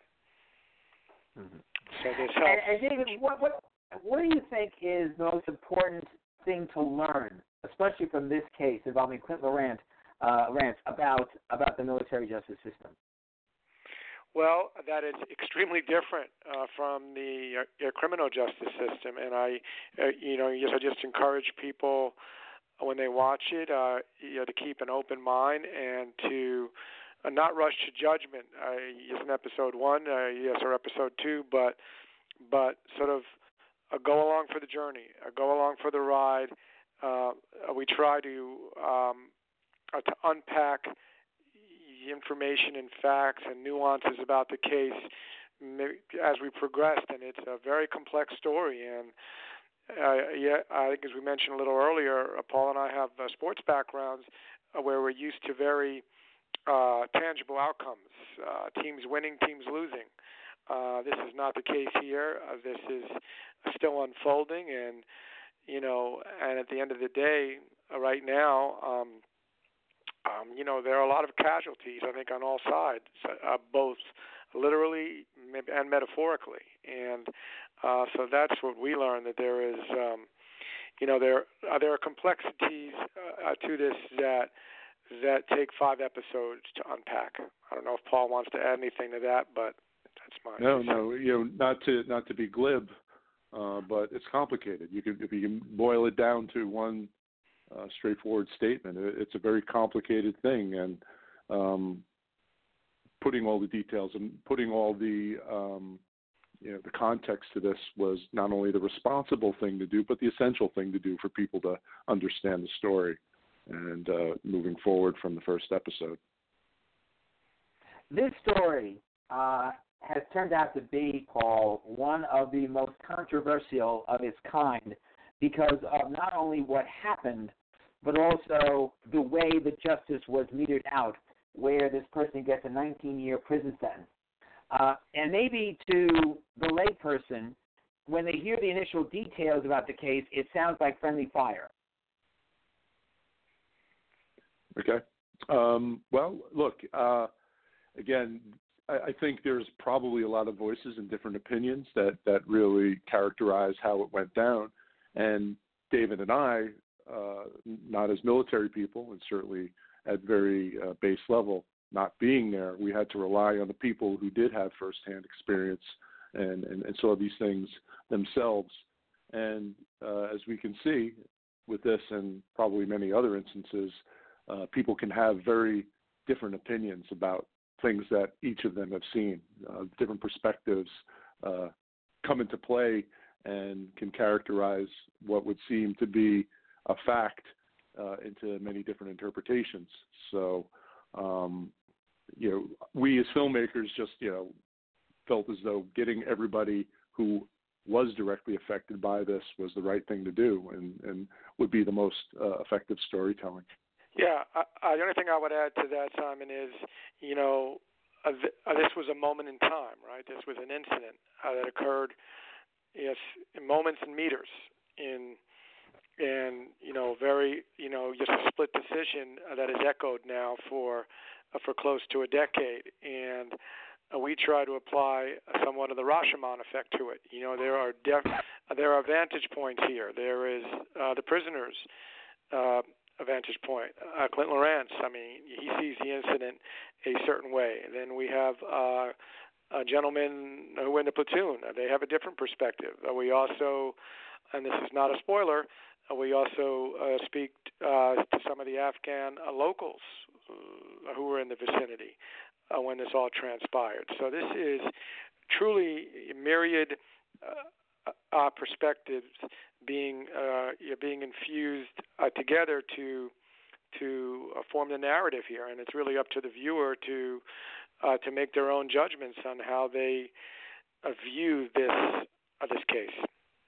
Mm-hmm. So this helps. And, and David, what, what what do you think is the most important thing to learn, especially from this case involving Clint Laurent, uh, Lance, about about the military justice system? Well, that is extremely different uh, from the uh, criminal justice system, and I, uh, you know, yes, I just encourage people when they watch it, uh, you know, to keep an open mind and to uh, not rush to judgment. Uh, yes, in episode one, uh, yes, or episode two, but but sort of uh, go along for the journey, uh, go along for the ride. Uh, we try to um, uh, to unpack information and facts and nuances about the case as we progressed, and it's a very complex story. And uh, yeah, I think as we mentioned a little earlier, uh, Paul and I have uh, sports backgrounds uh, where we're used to very uh, tangible outcomes, uh, teams winning, teams losing. Uh, this is not the case here. Uh, this is still unfolding, and you know, and at the end of the day, uh, right now. Um, Um, you know, there are a lot of casualties, I think, on all sides, uh, both literally and metaphorically. And uh, so that's what we learned, that there is, um, you know, there uh, there are complexities uh, to this that that take five episodes to unpack. I don't know if Paul wants to add anything to that, but that's my no, no. You know, not to not to be glib, uh, but it's complicated. You can if you can boil it down to one. Uh, straightforward statement. It's a very complicated thing, and um, putting all the details and putting all the um, you know the context to this was not only the responsible thing to do, but the essential thing to do for people to understand the story and uh, moving forward from the first episode. This story uh, has turned out to be, Paul, one of the most controversial of its kind, because of not only what happened, but also the way the justice was meted out, where this person gets a nineteen-year prison sentence. Uh, and maybe to the layperson, when they hear the initial details about the case, it sounds like friendly fire. Okay. Um, well, look, uh, again, I, I think there's probably a lot of voices and different opinions that, that really characterize how it went down. And David and I, uh, not as military people, and certainly at very uh, base level, not being there, we had to rely on the people who did have firsthand experience and, and, and saw these things themselves. And uh, as we can see with this and probably many other instances, uh, people can have very different opinions about things that each of them have seen. Uh, different perspectives uh, come into play and can characterize what would seem to be a fact uh, into many different interpretations. So, um, you know, we as filmmakers just, you know, felt as though getting everybody who was directly affected by this was the right thing to do and, and would be the most uh, effective storytelling. Yeah, I, I, the only thing I would add to that, Simon, is, you know, uh, th- uh, this was a moment in time, right? This was an incident uh, that occurred, yes, in moments and meters, in, and you know, very, you know, just a split decision uh, that is echoed now for uh, for close to a decade, and uh, we try to apply somewhat of the Rashomon effect to it. You know, there are def- uh, there are vantage points here. There is uh, the prisoners. Uh, A vantage point. Uh, Clint Lorance, I mean, he sees the incident a certain way. And then we have uh, a gentleman who went to platoon. Uh, they have a different perspective. Uh, we also, and this is not a spoiler, uh, we also uh, speak uh, to some of the Afghan uh, locals uh, who were in the vicinity uh, when this all transpired. So this is truly a myriad uh, Uh, perspectives being uh, being infused uh, together to to uh, form the narrative here, and it's really up to the viewer to uh, to make their own judgments on how they uh, view this uh, this case.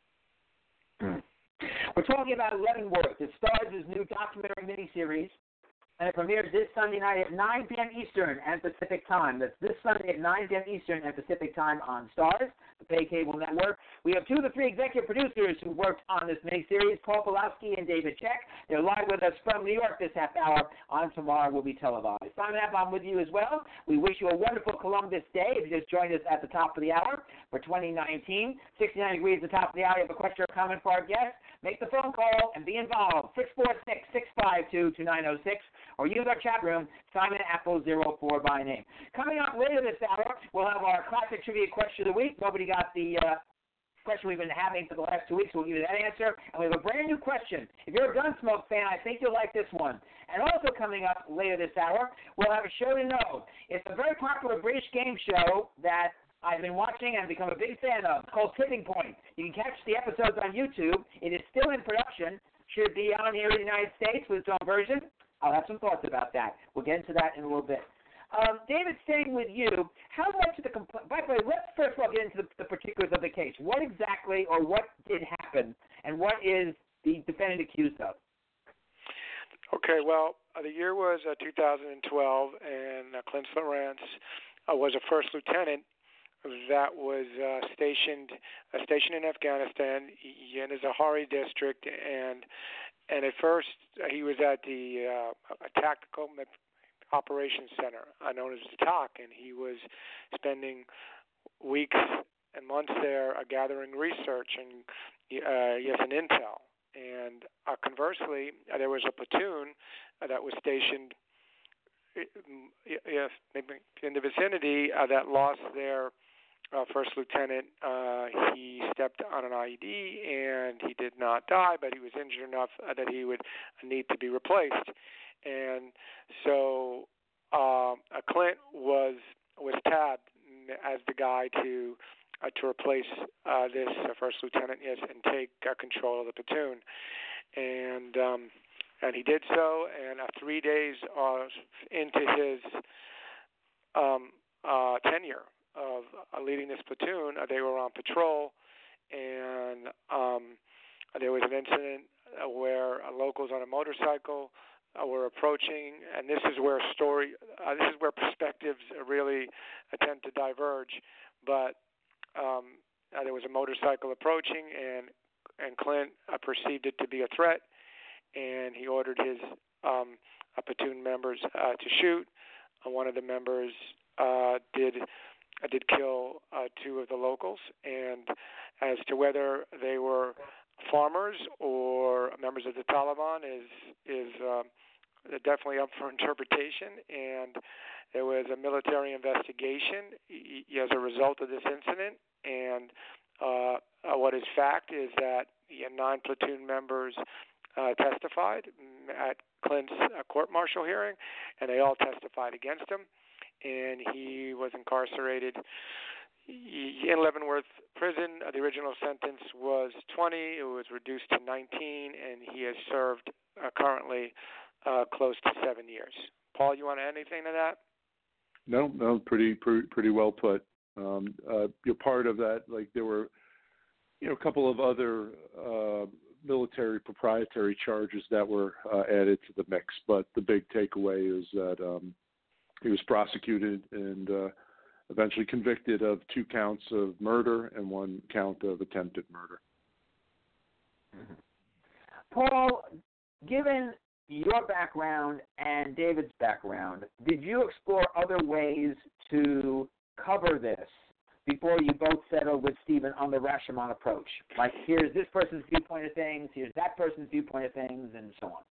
We're talking about Leavenworth. It stars his new documentary miniseries, and it premieres this Sunday night at nine p.m. Eastern and Pacific Time. That's this Sunday at nine p.m. Eastern and Pacific Time on Starz, the pay cable network. We have two of the three executive producers who worked on this miniseries, Paul Pawlowski and David Check. They're live with us from New York this half hour. On tomorrow will be televised. Simon App, I'm with you as well. We wish you a wonderful Columbus Day. If you just joined us at the top of the hour for twenty nineteen, sixty-nine degrees at the top of the hour. You have a question or comment for our guest? Make the phone call and be involved. six four six, six five two, two nine zero six or use our chat room, Simon Apple zero four by name. Coming up later this hour, we'll have our classic trivia question of the week. Nobody got the uh, question we've been having for the last two weeks. We'll give you that answer. And we have a brand new question. If you're a Gunsmoke fan, I think you'll like this one. And also coming up later this hour, we'll have a show to know. It's a very popular British game show that I've been watching and become a big fan of. It's called Tipping Point. You can catch the episodes on YouTube. It is still in production. Should be on here in the United States with its own version. I'll have some thoughts about that. We'll get into that in a little bit. Um, David, staying with you, how much of the compl- – by the way, let's first of all get into the, the particulars of the case. What exactly or what did happen, and what is the defendant accused of? Okay, well, uh, the year was uh, two thousand twelve, and uh, Clint Lorance uh, was a first lieutenant that was uh, stationed uh, stationed in Afghanistan in the Zahari district, and and at first uh, he was at the uh, a tactical operations center, uh, known as the T O C, and he was spending weeks and months there uh, gathering research and uh, yes, and intel. And uh, conversely, uh, there was a platoon uh, that was stationed yes, maybe in the vicinity uh, that lost their uh, first lieutenant. Uh, he stepped on an I E D and he did not die, but he was injured enough uh, that he would need to be replaced. And so uh, Clint was was tabbed as the guy to uh, to replace uh, this uh, first lieutenant, yes, and take uh, control of the platoon. And um, and he did so. And uh, three days uh, into his um, uh, tenure of uh, leading this platoon, uh, they were on patrol, and um, there was an incident uh, where uh, locals on a motorcycle Uh, we're approaching, and this is where story, uh, this is where perspectives really uh, tend to diverge. But um, uh, there was a motorcycle approaching, and and Clint uh, perceived it to be a threat, and he ordered his um, uh, platoon members uh, to shoot. Uh, one of the members uh, did uh, did kill uh, two of the locals, and as to whether they were farmers or members of the Taliban is is um, definitely up for interpretation, and there was a military investigation as a result of this incident. And uh, uh, what is fact is that yeah, nine platoon members uh, testified at Clint's uh, court-martial hearing, and they all testified against him, and he was incarcerated in Leavenworth prison. Uh, the original sentence was twenty. It was reduced to nineteen, and he has served uh, currently uh, close to seven years. Paul, you want to add anything to that? No, no, pretty, pretty, pretty well put. Um, uh, you're part of that. Like there were, you know, a couple of other uh, military proprietary charges that were uh, added to the mix, but the big takeaway is that um, he was prosecuted and uh, eventually convicted of two counts of murder and one count of attempted murder. Mm-hmm. Paul, given your background and David's background, did you explore other ways to cover this before you both settled with Stephen on the Rashomon approach? Like, here's this person's viewpoint of things, here's that person's viewpoint of things, and so on.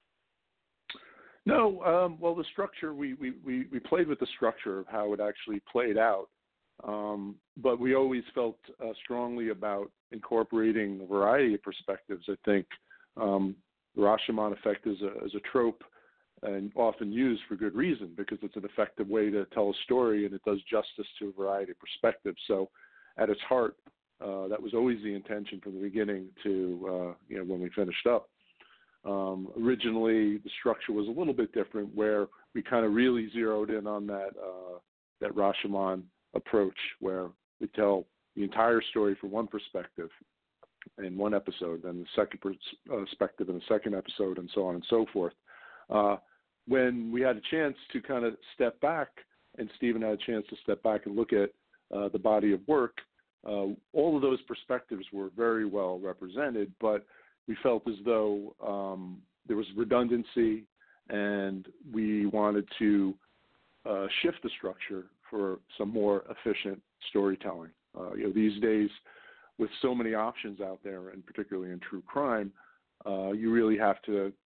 No, um, well, the structure, we, we, we, we played with the structure of how it actually played out, um, but we always felt uh, strongly about incorporating a variety of perspectives. I think um, the Rashomon effect is a, is a trope and often used for good reason because it's an effective way to tell a story and it does justice to a variety of perspectives. So at its heart, uh, that was always the intention from the beginning to, uh, you know, when we finished up. Um, originally, the structure was a little bit different, where we kind of really zeroed in on that uh, that Rashomon approach, where we tell the entire story from one perspective in one episode, then the second perspective in the second episode, and so on and so forth. Uh, when we had a chance to kind of step back, and Stephen had a chance to step back and look at uh, the body of work, uh, all of those perspectives were very well represented, but we felt as though um, there was redundancy, and we wanted to uh, shift the structure for some more efficient storytelling. Uh, you know, these days, with so many options out there, and particularly in true crime, uh, you really have to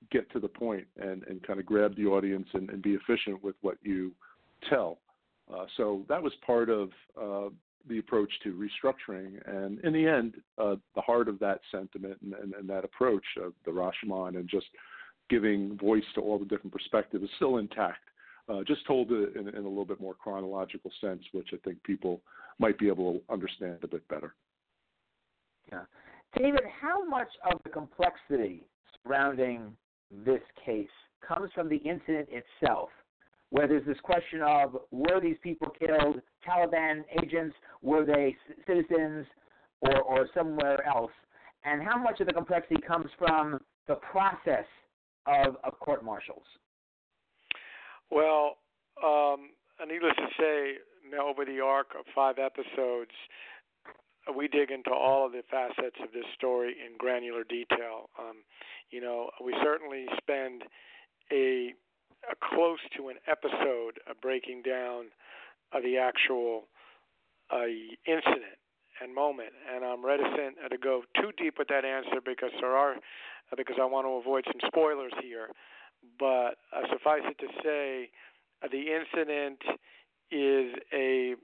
get to the point and, and kind of grab the audience and, and be efficient with what you tell. Uh, so that was part of uh, the approach to restructuring. And in the end, uh, the heart of that sentiment and, and, and that approach of the Rashomon and just giving voice to all the different perspectives is still intact, uh, just told in, in a little bit more chronological sense, which I think people might be able to understand a bit better. Yeah. David, how much of the complexity surrounding this case comes from the incident itself, where there's this question of, were these people killed Taliban agents, were they citizens, or, or somewhere else? And how much of the complexity comes from the process of, of court-martials? Well, um, needless to say, now over the arc of five episodes, we dig into all of the facets of this story in granular detail. Um, you know, we certainly spend a, a close to an episode of breaking down uh, the actual uh, incident and moment, and I'm reticent to go too deep with that answer because there are, because I want to avoid some spoilers here. But uh, suffice it to say, uh, the incident is a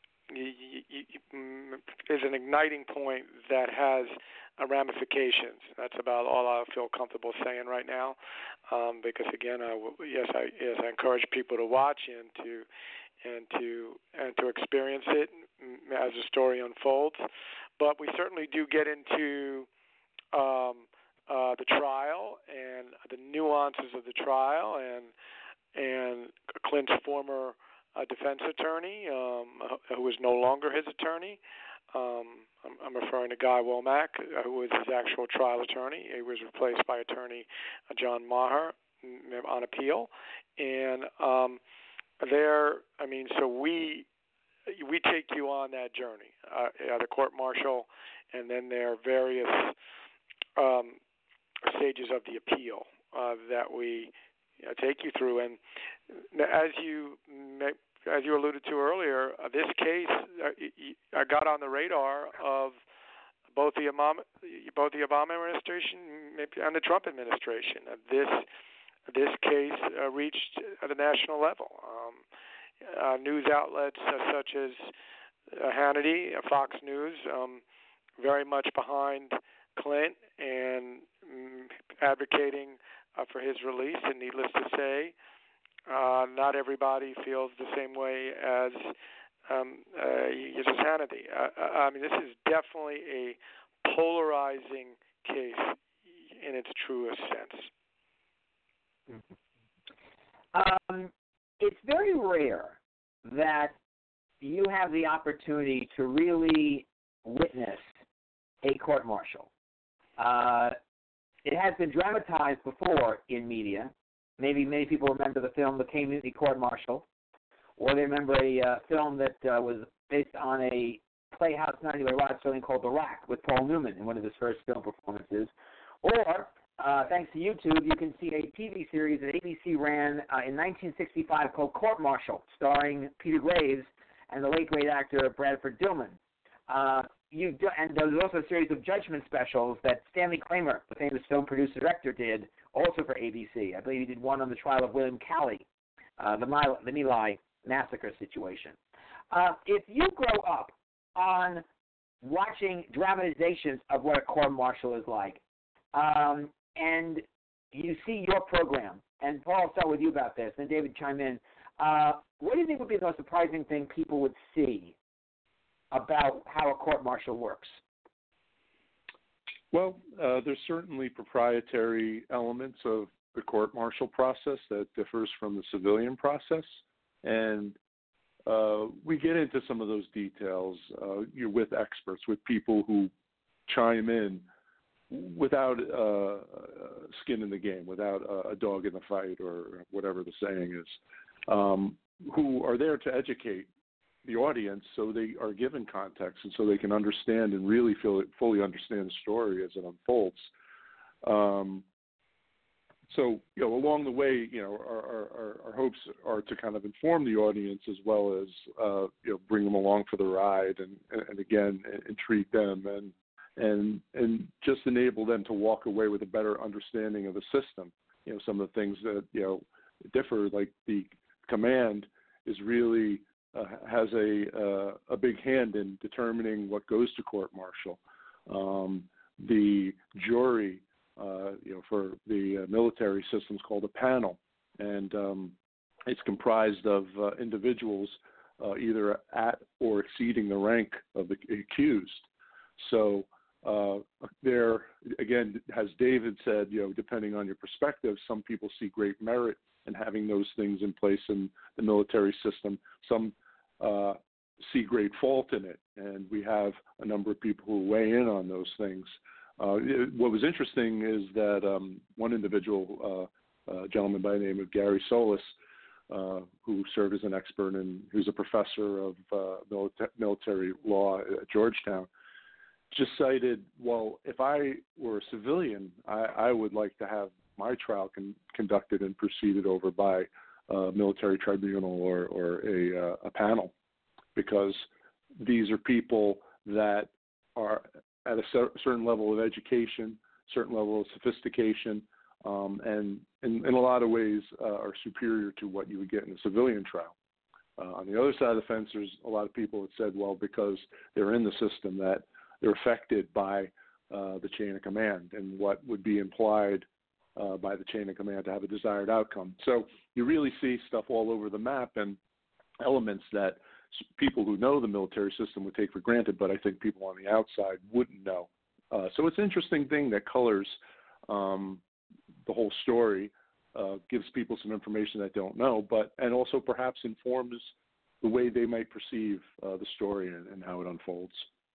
is an igniting point that has uh, ramifications. That's about all I feel comfortable saying right now, um, because again, I w- yes, I yes, I encourage people to watch and to and to and to experience it as the story unfolds. But we certainly do get into um, uh, the trial and the nuances of the trial, and and Clint's former a defense attorney, um, who is no longer his attorney. Um, I'm, I'm referring to Guy Womack, who was his actual trial attorney. He was replaced by attorney John Maher on appeal. And um, there, I mean, so we we take you on that journey, uh, the court-martial, and then there are various um, stages of the appeal uh, that we uh, take you through. And as you as you alluded to earlier, uh, this case uh, got on the radar of both the Obama, both the Obama administration and the Trump administration. Uh, this this case uh, reached uh, the national level. Um, uh, news outlets uh, such as uh, Hannity, uh, Fox News, um, very much behind Clint and um, advocating uh, for his release. And needless to say, Uh, not everybody feels the same way as um, uh, as Hannity. Uh, I mean, this is definitely a polarizing case in its truest sense. Mm-hmm. Um, it's very rare that you have the opportunity to really witness a court-martial. Uh, it has been dramatized before in media. Maybe many people remember the film The Community Court-Martial, or they remember a uh, film that uh, was based on a Playhouse ninety by Rod Serling called The Rack with Paul Newman in one of his first film performances. Or, uh, thanks to YouTube, you can see a T V series that A B C ran uh, in nineteen sixty-five called Court-Martial, starring Peter Graves and the late great actor Bradford Dillman. Uh, you do, and there was also a series of judgment specials that Stanley Kramer, the famous film producer director, did also for A B C. I believe he did one on the trial of William Calley, uh, the, My, the My Lai massacre situation. Uh, if you grow up on watching dramatizations of what a court-martial is like, um, and you see your program, and Paul, I'll start with you about this, and David chime in, uh, what do you think would be the most surprising thing people would see about how a court-martial works? Well, uh, there's certainly proprietary elements of the court-martial process that differs from the civilian process, and uh, we get into some of those details uh, you're with experts, with people who chime in without uh, skin in the game, without a dog in the fight, or whatever the saying is, um, who are there to educate the audience so they are given context and so they can understand and really feel it, fully understand the story as it unfolds. Um, so, you know, along the way, you know, our, our, our hopes are to kind of inform the audience as well as, uh, you know, bring them along for the ride and, and, and again, intrigue them and, and, and just enable them to walk away with a better understanding of the system. you know, some of the things that, you know, differ, like the command is really uh, has a uh, a big hand in determining what goes to court-martial. Um, the jury, uh, you know, for the uh, military system is called a panel, and um, it's comprised of uh, individuals uh, either at or exceeding the rank of the accused. So uh, there, again, as David said, you know, depending on your perspective, some people see great merit in having those things in place in the military system. Some uh, see great fault in it, and we have a number of people who weigh in on those things. Uh, it, what was interesting is that um, one individual, uh, a gentleman by the name of Gary Solis, uh, who served as an expert and who's a professor of uh, milita- military law at Georgetown, just cited, well, if I were a civilian, I, I would like to have my trial con- conducted and proceeded over by a military tribunal or, or a, uh, a panel, because these are people that are at a cer- certain level of education, certain level of sophistication, um, and in, in a lot of ways uh, are superior to what you would get in a civilian trial. Uh, on the other side of the fence, there's a lot of people that said, well, because they're in the system, that they're affected by uh, the chain of command and what would be implied uh, by the chain of command to have a desired outcome. So you really see stuff all over the map and elements that people who know the military system would take for granted, but I think people on the outside wouldn't know. Uh, so it's an interesting thing that colors um, the whole story, uh, gives people some information that they don't know, but and also perhaps informs the way they might perceive uh, the story and, and how it unfolds.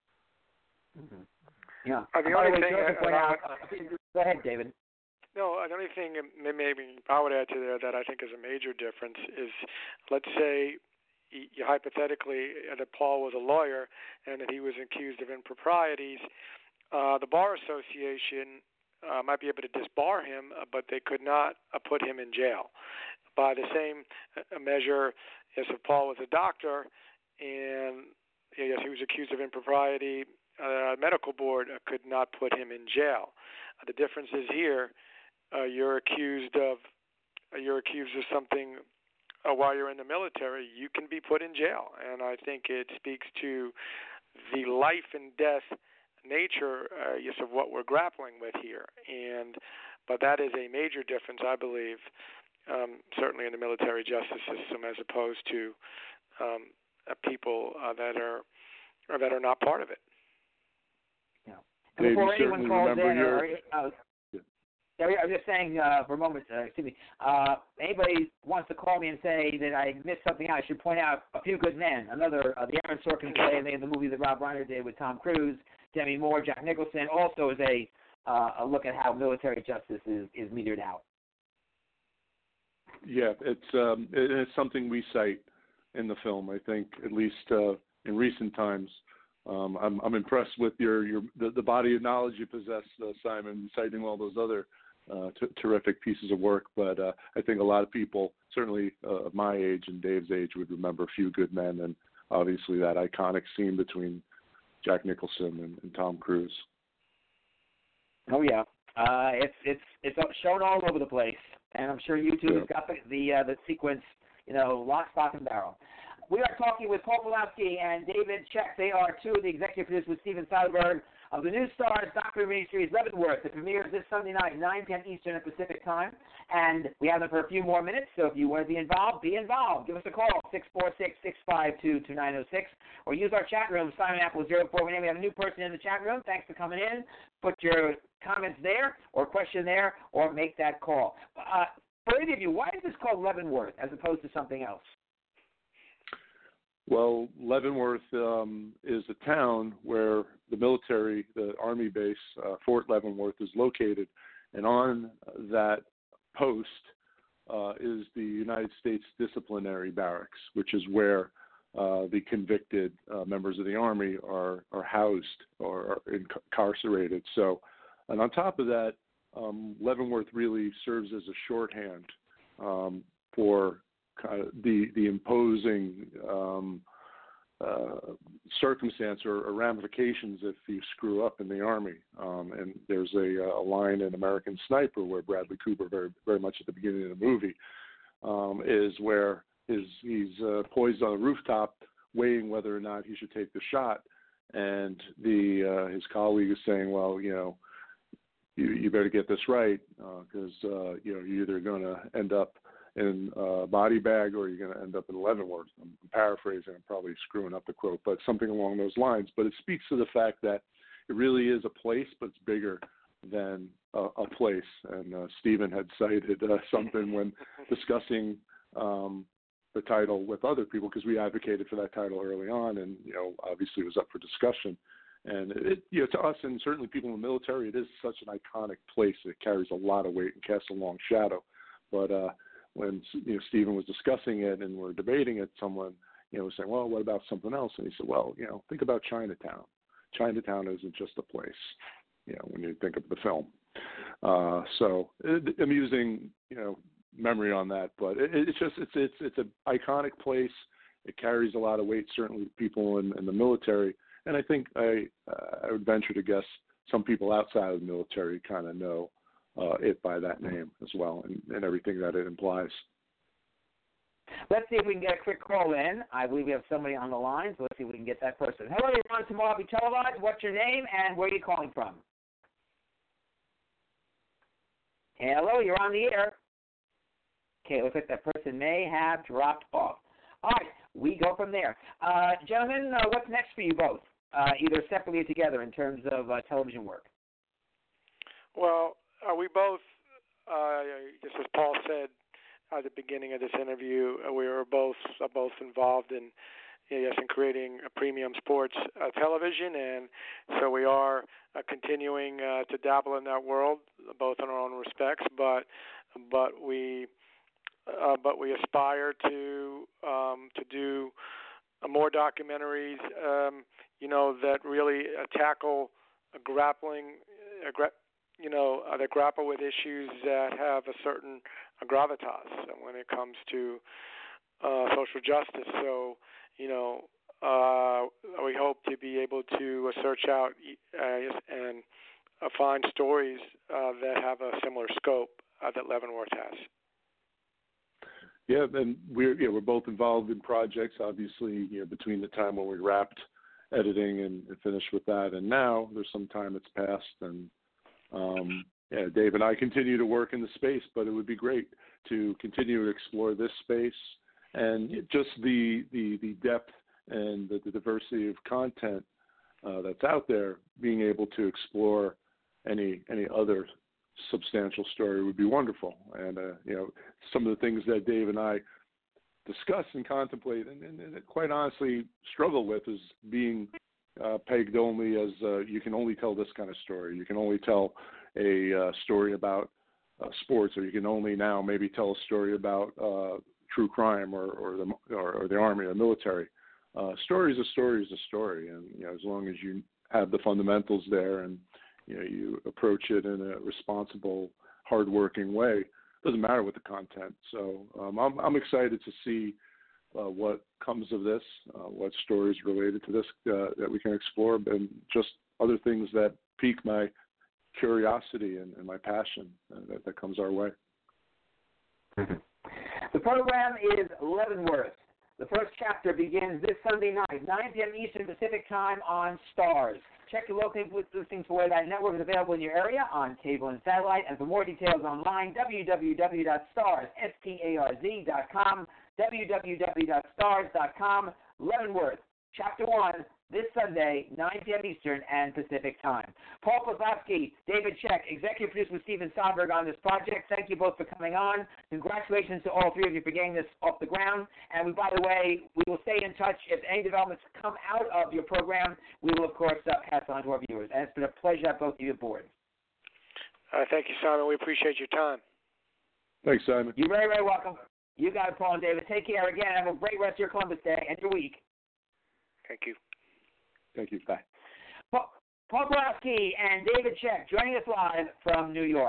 Mm-hmm. Yeah. Uh, the only way, thing, to point uh, out, uh, go ahead, David. No, the only thing maybe I would add to there that I think is a major difference is, let's say, you hypothetically that Paul was a lawyer and that he was accused of improprieties, uh, the Bar Association uh, might be able to disbar him, uh, but they could not uh, put him in jail. By the same uh, measure, as if Paul was a doctor and yes, he was accused of impropriety, a uh, medical board uh, could not put him in jail. Uh, the difference is here, uh, you're accused of uh, you're accused of something. Uh, while you're in the military, you can be put in jail. And I think it speaks to the life and death nature uh, yes, of what we're grappling with here. And but that is a major difference, I believe, um, certainly in the military justice system as opposed to um, uh, people uh, that are or that are not part of it. Yeah. And Dave, before you anyone certainly calls remember in, your... or, uh, Yeah, I'm just saying uh, for a moment, uh, excuse me, uh, anybody wants to call me and say that I missed something out, I should point out A Few Good Men, another, uh, the Aaron Sorkin play, and the movie that Rob Reiner did with Tom Cruise, Demi Moore, Jack Nicholson, also is a, uh, a look at how military justice is, is metered out. Yeah, it's um, it, it's something we cite in the film, I think, at least uh, in recent times. Um, I'm, I'm impressed with your, your the, the body of knowledge you possess, uh, Simon, citing all those other uh, t- terrific pieces of work. But uh, I think a lot of people, certainly uh, of my age and Dave's age, would remember A Few Good Men, and obviously that iconic scene between Jack Nicholson and, and Tom Cruise. Oh yeah, uh, it's it's it's shown all over the place, and I'm sure YouTube yeah. has got the the, uh, the sequence, you know, lock, stock, and barrel. We are talking with Paul Pawlowski and David Czech. They are two of the executive producers with Steven Soderbergh of the New Stars documentary series Leavenworth. It premieres this Sunday night, nine p.m. Eastern at Pacific Time. And we have them for a few more minutes, so if you want to be involved, be involved. Give us a call, six four six, six five two, two nine zero six, or use our chat room, Simon Apple zero four one eight. We have a new person in the chat room. Thanks for coming in. Put your comments there or question there or make that call. Uh, for any of you, why is this called Leavenworth as opposed to something else? Well, Leavenworth um, is a town where the military, the Army base, uh, Fort Leavenworth, is located. And on that post uh, is the United States Disciplinary Barracks, which is where uh, the convicted uh, members of the Army are, are housed or are incarcerated. So, and on top of that, um, Leavenworth really serves as a shorthand um, for kind of the the imposing um, uh, circumstance or, or ramifications if you screw up in the Army. Um, and there's a, a line in American Sniper where Bradley Cooper, very very much at the beginning of the movie, um, is where his he's uh, poised on a rooftop, weighing whether or not he should take the shot, and the uh, his colleague is saying, well, you know, you, you better get this right because uh, uh, you know you're either going to end up in a body bag or you're going to end up in Leavenworth. I'm paraphrasing, I'm probably screwing up the quote, but something along those lines. But it speaks to the fact that it really is a place, but it's bigger than a, a place. And uh, Stephen had cited uh, something when discussing um, the title with other people, because we advocated for that title early on, and you know, obviously it was up for discussion. And it, you know, to us and certainly people in the military, it is such an iconic place. It carries a lot of weight and casts a long shadow. But uh, when you know Stephen was discussing it and we're debating it, someone you know was saying, "Well, what about something else?" And he said, "Well, you know, think about Chinatown. Chinatown isn't just a place. You know, when you think of the film." Uh, so it, amusing, you know, memory on that. But it, it's just it's it's it's an iconic place. It carries a lot of weight, certainly people in, in the military. And I think I uh, I would venture to guess some people outside of the military kind of know uh, it by that name as well, and, and everything that it implies. Let's see if we can get a quick call in. I believe we have somebody on the line, so let's see if we can get that person. Hello, you're on Tomorrow Be Televised. What's your name and where are you calling from? Hello, you're on the air. Okay, it looks like that person may have dropped off. All right, we go from there. Uh, gentlemen, uh, what's next for you both, uh, either separately or together in terms of uh, television work? Well, uh, we both, uh, just as Paul said at the beginning of this interview, uh, we were both uh, both involved in, yes, in creating a premium sports uh, television, and so we are uh, continuing uh, to dabble in that world, both in our own respects, but but we. Uh, but we aspire to um, to do uh, more documentaries, um, you know, that really uh, tackle uh, grappling, uh, gra- you know, uh, that grapple with issues that have a certain uh, gravitas when it comes to uh, social justice. So, you know, uh, we hope to be able to uh, search out uh, and uh, find stories uh, that have a similar scope uh, that Leavenworth has. Yeah, and we're yeah, we're both involved in projects. Obviously, you know, between the time when we wrapped editing and, and finished with that, and now there's some time that's passed. And um, yeah, Dave and I continue to work in the space, but it would be great to continue to explore this space and just the the, the depth and the, the diversity of content uh, that's out there. Being able to explore any any other substantial story would be wonderful. And uh, you know, some of the things that Dave and I discuss and contemplate and, and, and quite honestly struggle with is being uh, pegged only as uh, you can only tell this kind of story. You can only tell a uh, story about uh, sports, or you can only now maybe tell a story about uh, true crime or, or the or, or the Army or military. Uh, story is a story is a story, and you know, as long as you have the fundamentals there and you know, you approach it in a responsible, hardworking way. Doesn't matter what the content. So um, I'm, I'm excited to see uh, what comes of this, uh, what stories related to this uh, that we can explore, and just other things that pique my curiosity and, and my passion uh, that, that comes our way. The program is Leavenworth. The first chapter begins this Sunday night, nine p.m. Eastern Pacific Time on Stars. Check your local listening for where that network is available in your area on cable and satellite. And for more details online, w w w dot stars dot com, w w w dot stars dot com. Leavenworth, Chapter one, this Sunday, nine p.m. Eastern and Pacific Time. Paul Kozlowski, David Check, executive producer with Steven Sonberg on this project. Thank you both for coming on. Congratulations to all three of you for getting this off the ground. And we, by the way, we will stay in touch. If any developments come out of your program, we will, of course, uh, pass on to our viewers. And it's been a pleasure to have both of you aboard. Uh, thank you, Simon. We appreciate your time. Thanks, Simon. You're very, very welcome. You got it, Paul and David. Take care again. Have a great rest of your Columbus Day and your week. Thank you. Thank you. Bye. Paul Kozlowski and David Check joining us live from New York.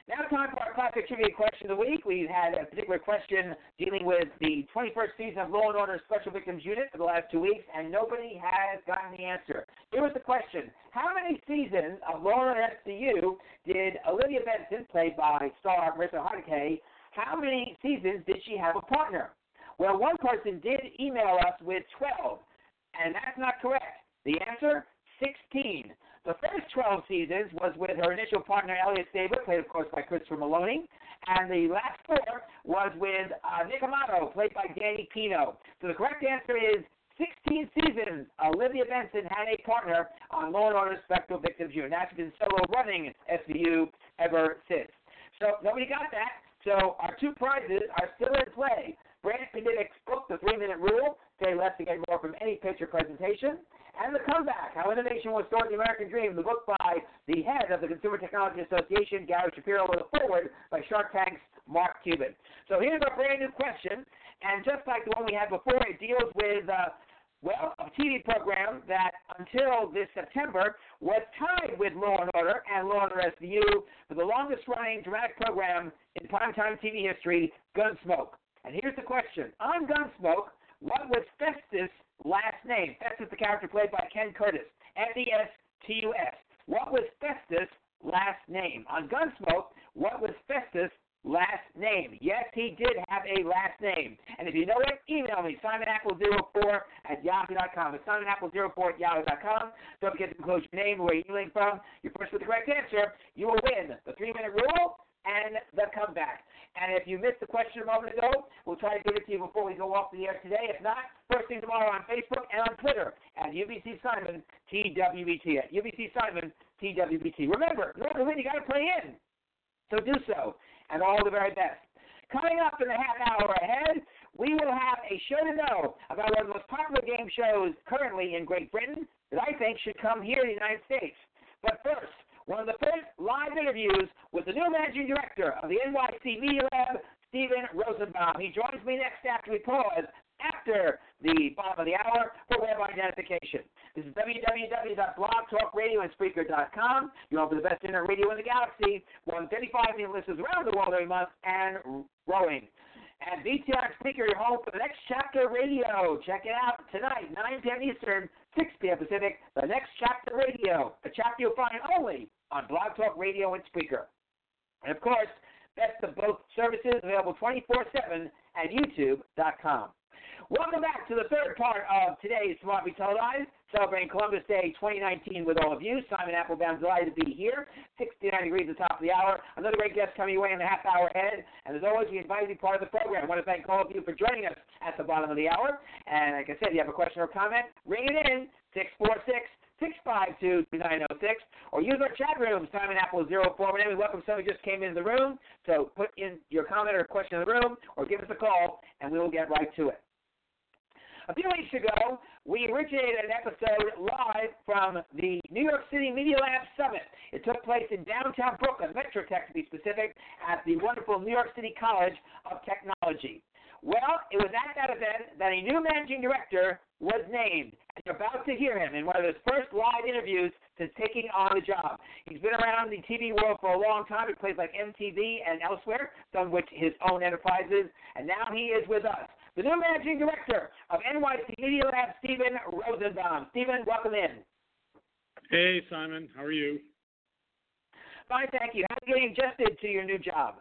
Now time for our classic trivia question of the week. We've had a particular question dealing with the twenty-first season of Law and Order Special Victims Unit for the last two weeks, and nobody has gotten the answer. Here was the question. How many seasons of Law and Order S V U did Olivia Benson, played by star Marissa Hargitay, how many seasons did she have a partner? Well, one person did email us with twelve, and that's not correct. The answer, sixteen. The first twelve seasons was with her initial partner, Elliot Stabler, played, of course, by Christopher Maloney. And the last four was with uh, Nick Amato, played by Danny Pino. So the correct answer is sixteen seasons. Olivia Benson had a partner on Law and Order Special Victims Unit. That's been solo running S V U ever since. So nobody got that. So our two prizes are still in play. Brandon Pinidic's book, The Three-Minute Rule, Say Less to Get More from Any Picture Presentation. And The Comeback, How Innovation Will Restore the American Dream, the book by the head of the Consumer Technology Association, Gary Shapiro, with a forward by Shark Tank's Mark Cuban. So here's our brand new question, and just like the one we had before, it deals with, uh, well, a T V program that until this September was tied with Law and Order and Law and Order S V U for the longest-running dramatic program in primetime T V history, Gunsmoke. And here's the question. On Gunsmoke, what was Festus' last name? Festus, the character played by Ken Curtis. F E S T U S. What was Festus' last name? On Gunsmoke, what was Festus' last name? Yes, he did have a last name. And if you know it, email me, simon apple zero four at yahoo dot com. It's simon apple zero four at yahoo dot com. Don't forget to enclose your name, where you're emailing from. You're first with the correct answer. You will win the three-minute rule and The Comeback. And if you missed the question a moment ago, we'll try to give it to you before we go off the air today. If not, first thing tomorrow on Facebook and on Twitter at U B C Simon T W B T. At U B C Simon T W B T. Remember, in order to win, you got to play in. So do so. And all the very best. Coming up in the half hour ahead, we will have a show to know about one of the most popular game shows currently in Great Britain that I think should come here in the United States. But first, one of the first live interviews with the new managing director of the N Y C Media Lab, Stephen Rosenbaum. He joins me next after we pause after the bottom of the hour for web identification. This is w w w dot blog talk radio and spreaker dot com. You're on for the best internet radio in the galaxy. More than thirty-five million listeners around the world every month and growing. And B T R Speaker, your home for the Next Chapter Radio. Check it out tonight, nine p.m. Eastern, six p.m. Pacific. The Next Chapter Radio, a chapter you'll find only on Blog Talk Radio and Spreaker. And, of course, best of both services available twenty-four seven at youtube dot com. Welcome back to the third part of today's Smartly Televised, celebrating Columbus Day twenty nineteen with all of you. Simon Applebaum, delighted to be here. sixty-nine degrees at the top of the hour. Another great guest coming your way in the half hour ahead. And as always, we invite you to be part of the program. I want to thank all of you for joining us at the bottom of the hour. And like I said, if you have a question or comment, ring it in, six four six, six five two, two nine zero six, or use our chat room, Simon Apple zero four. We welcome somebody who just came into the room. So put in your comment or question in the room, or give us a call, and we will get right to it. A few weeks ago, we originated an episode live from the New York City Media Lab Summit. It took place in downtown Brooklyn, Metrotech to be specific, at the wonderful New York City College of Technology. Well, it was at that event that a new managing director was named. And you're about to hear him in one of his first live interviews since taking on the job. He's been around the T V world for a long time. He plays like M T V and elsewhere, some of which his own enterprises, and now he is with us. The new managing director of N Y C Media Lab, Stephen Rosenbaum. Stephen, welcome in. Hey, Simon. How are you? Fine, thank you. How are you getting adjusted to your new job?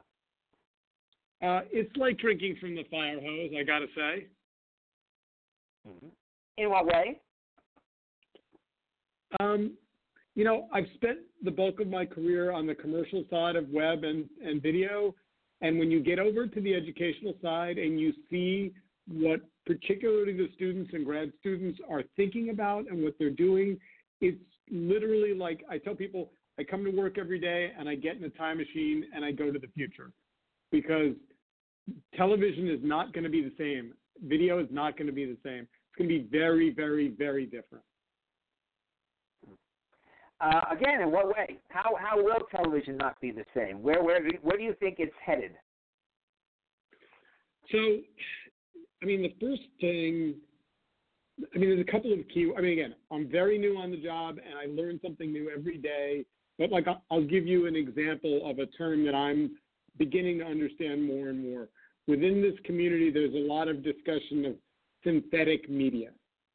Uh, it's like drinking from the fire hose, I got to say. Mm-hmm. In what way? Um, you know, I've spent the bulk of my career on the commercial side of web and, and video, and when you get over to the educational side and you see what particularly the students and grad students are thinking about and what they're doing, it's literally like I tell people, I come to work every day and I get in a time machine and I go to the future, because television is not going to be the same. Video is not going to be the same. It's going to be very, very, very different. Uh, again, in what way? How how will television not be the same? Where where where do you think it's headed? So, I mean, the first thing, I mean, there's a couple of key, I mean, again, I'm very new on the job and I learn something new every day. but like I'll give you an example of a term that I'm beginning to understand more and more. Within this community, there's a lot of discussion of synthetic media.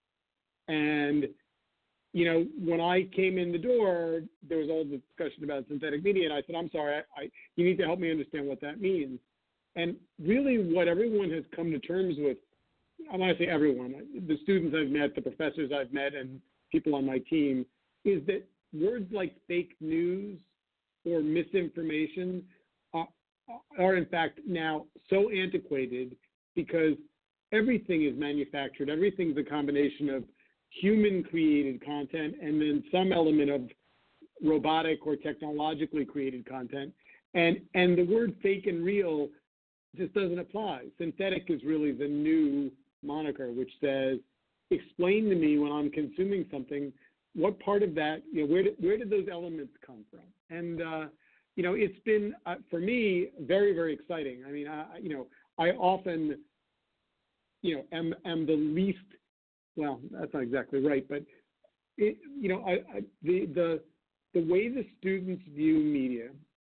And, you know, when I came in the door, there was all the discussion about synthetic media, and I said, I'm sorry, I, I, you need to help me understand what that means. And really what everyone has come to terms with, I want to say everyone, the students I've met, the professors I've met, and people on my team, is that words like fake news or misinformation are, are in fact now so antiquated because everything is manufactured. Everything's a combination of human-created content and then some element of robotic or technologically created content. And, and the word fake and real just doesn't apply. Synthetic is really the new moniker, which says, explain to me when I'm consuming something, what part of that, you know, where did, where did those elements come from? And, uh, you know, it's been, uh, for me, very, very exciting. I mean, I, you know, I often, you know, am, am the least, well, that's not exactly right, but, it, you know, I, I, the, the, the way the students view media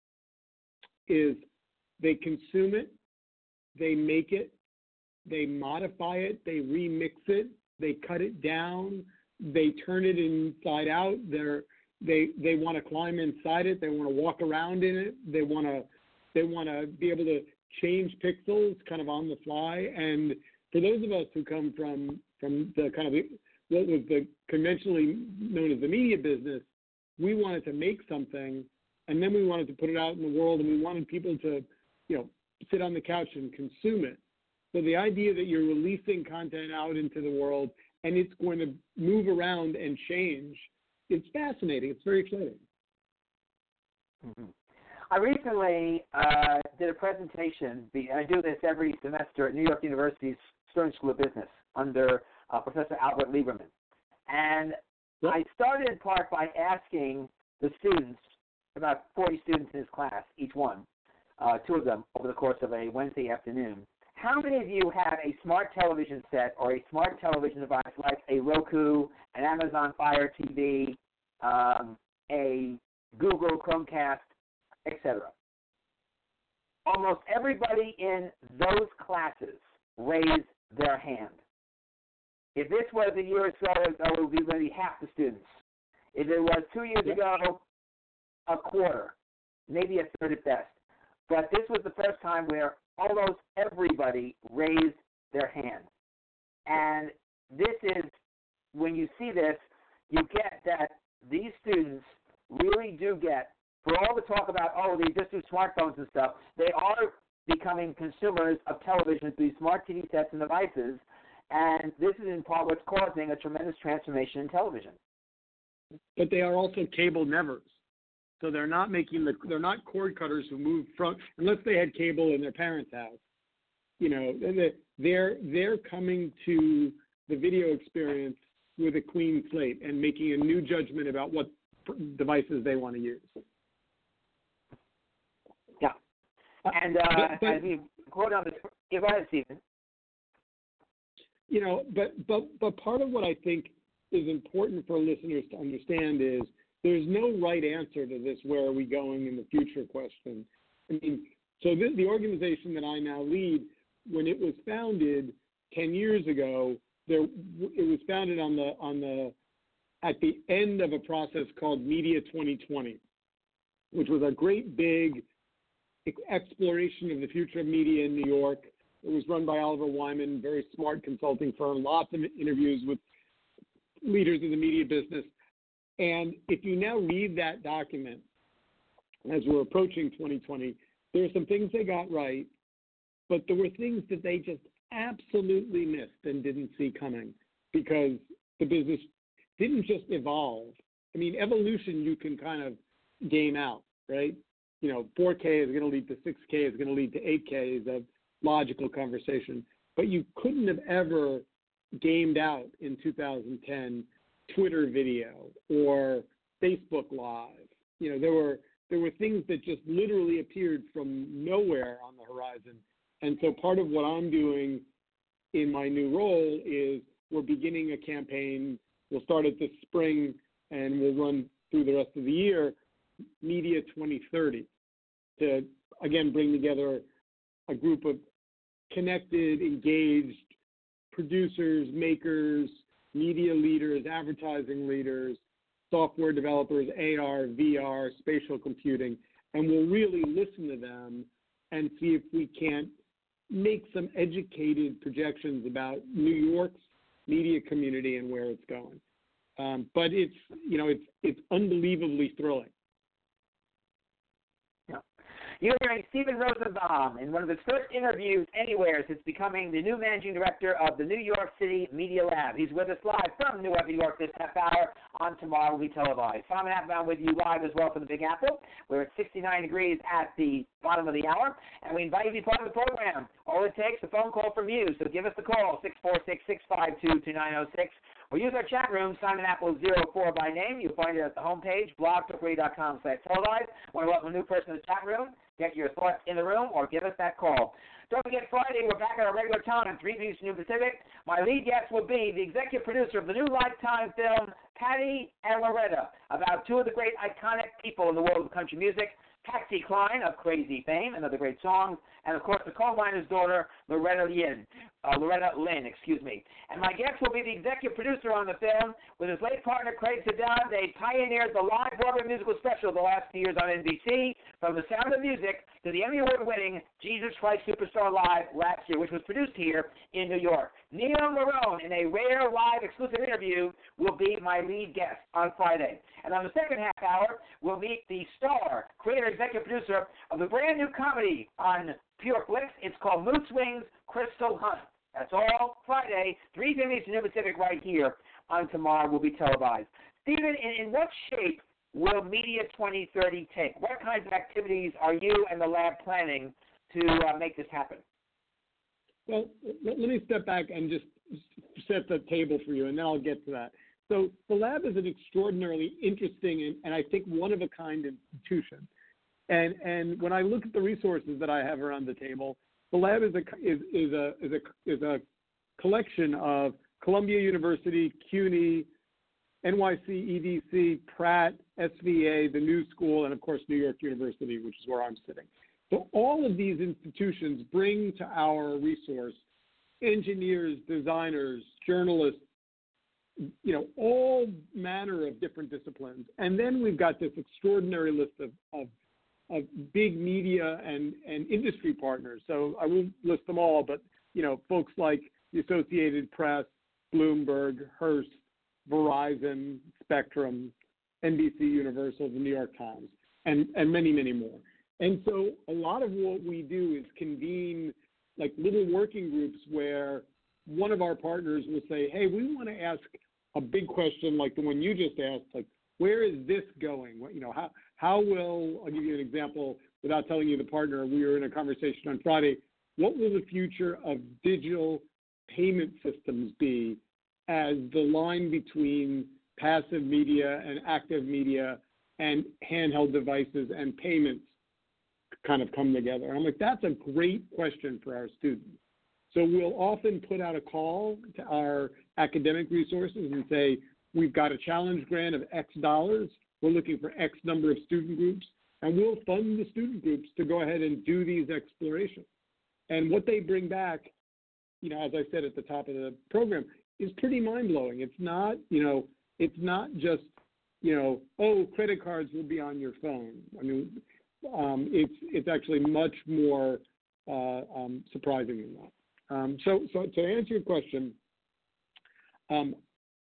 is they consume it, they make it, they modify it, they remix it, they cut it down, they turn it inside out. They're, they they want to climb inside it. They want to walk around in it. They want to they want to be able to change pixels kind of on the fly. And for those of us who come from from the kind of what was the conventionally known as the media business, we wanted to make something, and then we wanted to put it out in the world, and we wanted people to, you know, sit on the couch and consume it. So the idea that you're releasing content out into the world and it's going to move around and change, it's fascinating. It's very exciting. Mm-hmm. I recently uh, did a presentation, and I do this every semester at New York University's Stern School of Business under uh, Professor Albert Lieberman. And yep. I started in part by asking the students, about forty students in his class, each one, uh, two of them over the course of a Wednesday afternoon, how many of you have a smart television set or a smart television device like a Roku, an Amazon Fire T V, um, a Google Chromecast, et cetera? Almost everybody in those classes raised their hand. If this was a year or so ago, it would be maybe half the students. If it was two years yep. ago, a quarter, maybe a third at best. But this was the first time where almost everybody raised their hand. And this is, when you see this, you get that these students really do get, for all the talk about, oh, they just do smartphones and stuff, they are becoming consumers of television through smart T V sets and devices, and this is in part what's causing a tremendous transformation in television. But they are also cable nevers. So they're not making the, they're not cord cutters who move from, unless they had cable in their parents' house. You know, they're, they're coming to the video experience with a clean slate and making a new judgment about what devices they want to use. Yeah. And uh, but, but, as you quote on this, yeah, go ahead, Stephen. You know, but, but, but part of what I think is important for listeners to understand is there's no right answer to this where are we going in the future question. I mean, so this, the organization that I now lead, when it was founded ten years ago, there it was founded on the on the at the end of a process called Media twenty twenty, which was a great big exploration of the future of media in New York. It was run by Oliver Wyman, very smart consulting firm, lots of interviews with leaders in the media business. And if you now read that document, as we're approaching twenty twenty, there are some things they got right, but there were things that they just absolutely missed and didn't see coming because the business didn't just evolve. I mean, evolution you can kind of game out, right? You know, four K is going to lead to six K, is going to lead to eight K is a logical conversation. But you couldn't have ever gamed out in two thousand ten Twitter video or Facebook Live. You know, there were there were things that just literally appeared from nowhere on the horizon. And so part of what I'm doing in my new role is we're beginning a campaign. We'll start it this spring and we'll run through the rest of the year Media twenty thirty to, again, bring together a group of connected, engaged producers, makers, media leaders, advertising leaders, software developers, A R, V R, spatial computing, and we'll really listen to them and see if we can't make some educated projections about New York's media community and where it's going. Um, but it's, you know, it's it's unbelievably thrilling. You're hearing Steven Rosenbaum in one of his first interviews anywhere since becoming the new managing director of the New York City Media Lab. He's with us live from New York this half hour. On Tomorrow Will Be Televised. Simon Applebaum with you live as well from the Big Apple. We're at sixty-nine degrees at the bottom of the hour, and we invite you to be part of the program. All it takes is a phone call from you, so give us a call, six four six, six five two, two nine zero six, or use our chat room, Simon Apple zero four by name. You'll find it at the homepage, blog talk radio dot com slash televised. Want to welcome a new person in the chat room? Get your thoughts in the room or give us that call. Don't forget, Friday, we're back at our regular time, three p.m. New Pacific. My lead guest will be the executive producer of the new Lifetime film, Patty and Loretta, about two of the great iconic people in the world of country music, Patsy Cline of Crazy fame, another great song, and, of course, the coal miner's daughter, Loretta Lynn. Uh, Loretta Lynn, excuse me. And my guest will be the executive producer on the film. With his late partner, Craig Sedan, they pioneered the live Broadway musical special the last few years on N B C, from The Sound of Music to the Emmy Award-winning Jesus Christ Superstar Live last year, which was produced here in New York. Neil Marone, in a rare live exclusive interview, will be my lead guest on Friday. And on the second half hour, we'll meet the star, creator, executive producer of the brand new comedy on Pure Flix. It's called Mood Swings, Crystal Hunt. That's all Friday, three p.m. Eastern Pacific, right here on Tomorrow Will Be Televised. Stephen, in, in what shape will Media twenty thirty take? What kinds of activities are you and the lab planning to uh, make this happen? Well, let, let me step back and just set the table for you, and then I'll get to that. So the lab is an extraordinarily interesting and, and I think one-of-a-kind institution. And and when I look at the resources that I have around the table, the lab is a is, is a is a is a collection of Columbia University, CUNY, N Y C, E D C, Pratt, S V A, the New School, and of course New York University, which is where I'm sitting. So all of these institutions bring to our resource engineers, designers, journalists, you know, all manner of different disciplines. And then we've got this extraordinary list of, of of big media and, and industry partners. So I won't list them all, but, you know, folks like the Associated Press, Bloomberg, Hearst, Verizon, Spectrum, N B C Universal, the New York Times, and, and many, many more. And so a lot of what we do is convene like little working groups where one of our partners will say, hey, we want to ask a big question like the one you just asked, like, where is this going? What, you know, how how will, I'll give you an example without telling you the partner. We were in a conversation on Friday. What will the future of digital payment systems be as the line between passive media and active media and handheld devices and payments kind of come together? And I'm like, that's a great question for our students. So we'll often put out a call to our academic resources and say, we've got a challenge grant of X dollars. We're looking for X number of student groups, and we'll fund the student groups to go ahead and do these explorations. And what they bring back, you know, as I said at the top of the program, is pretty mind-blowing. It's not, you know, it's not just, you know, oh, credit cards will be on your phone. I mean, um, it's it's actually much more uh, um, surprising than that. Um, so, so to answer your question, um,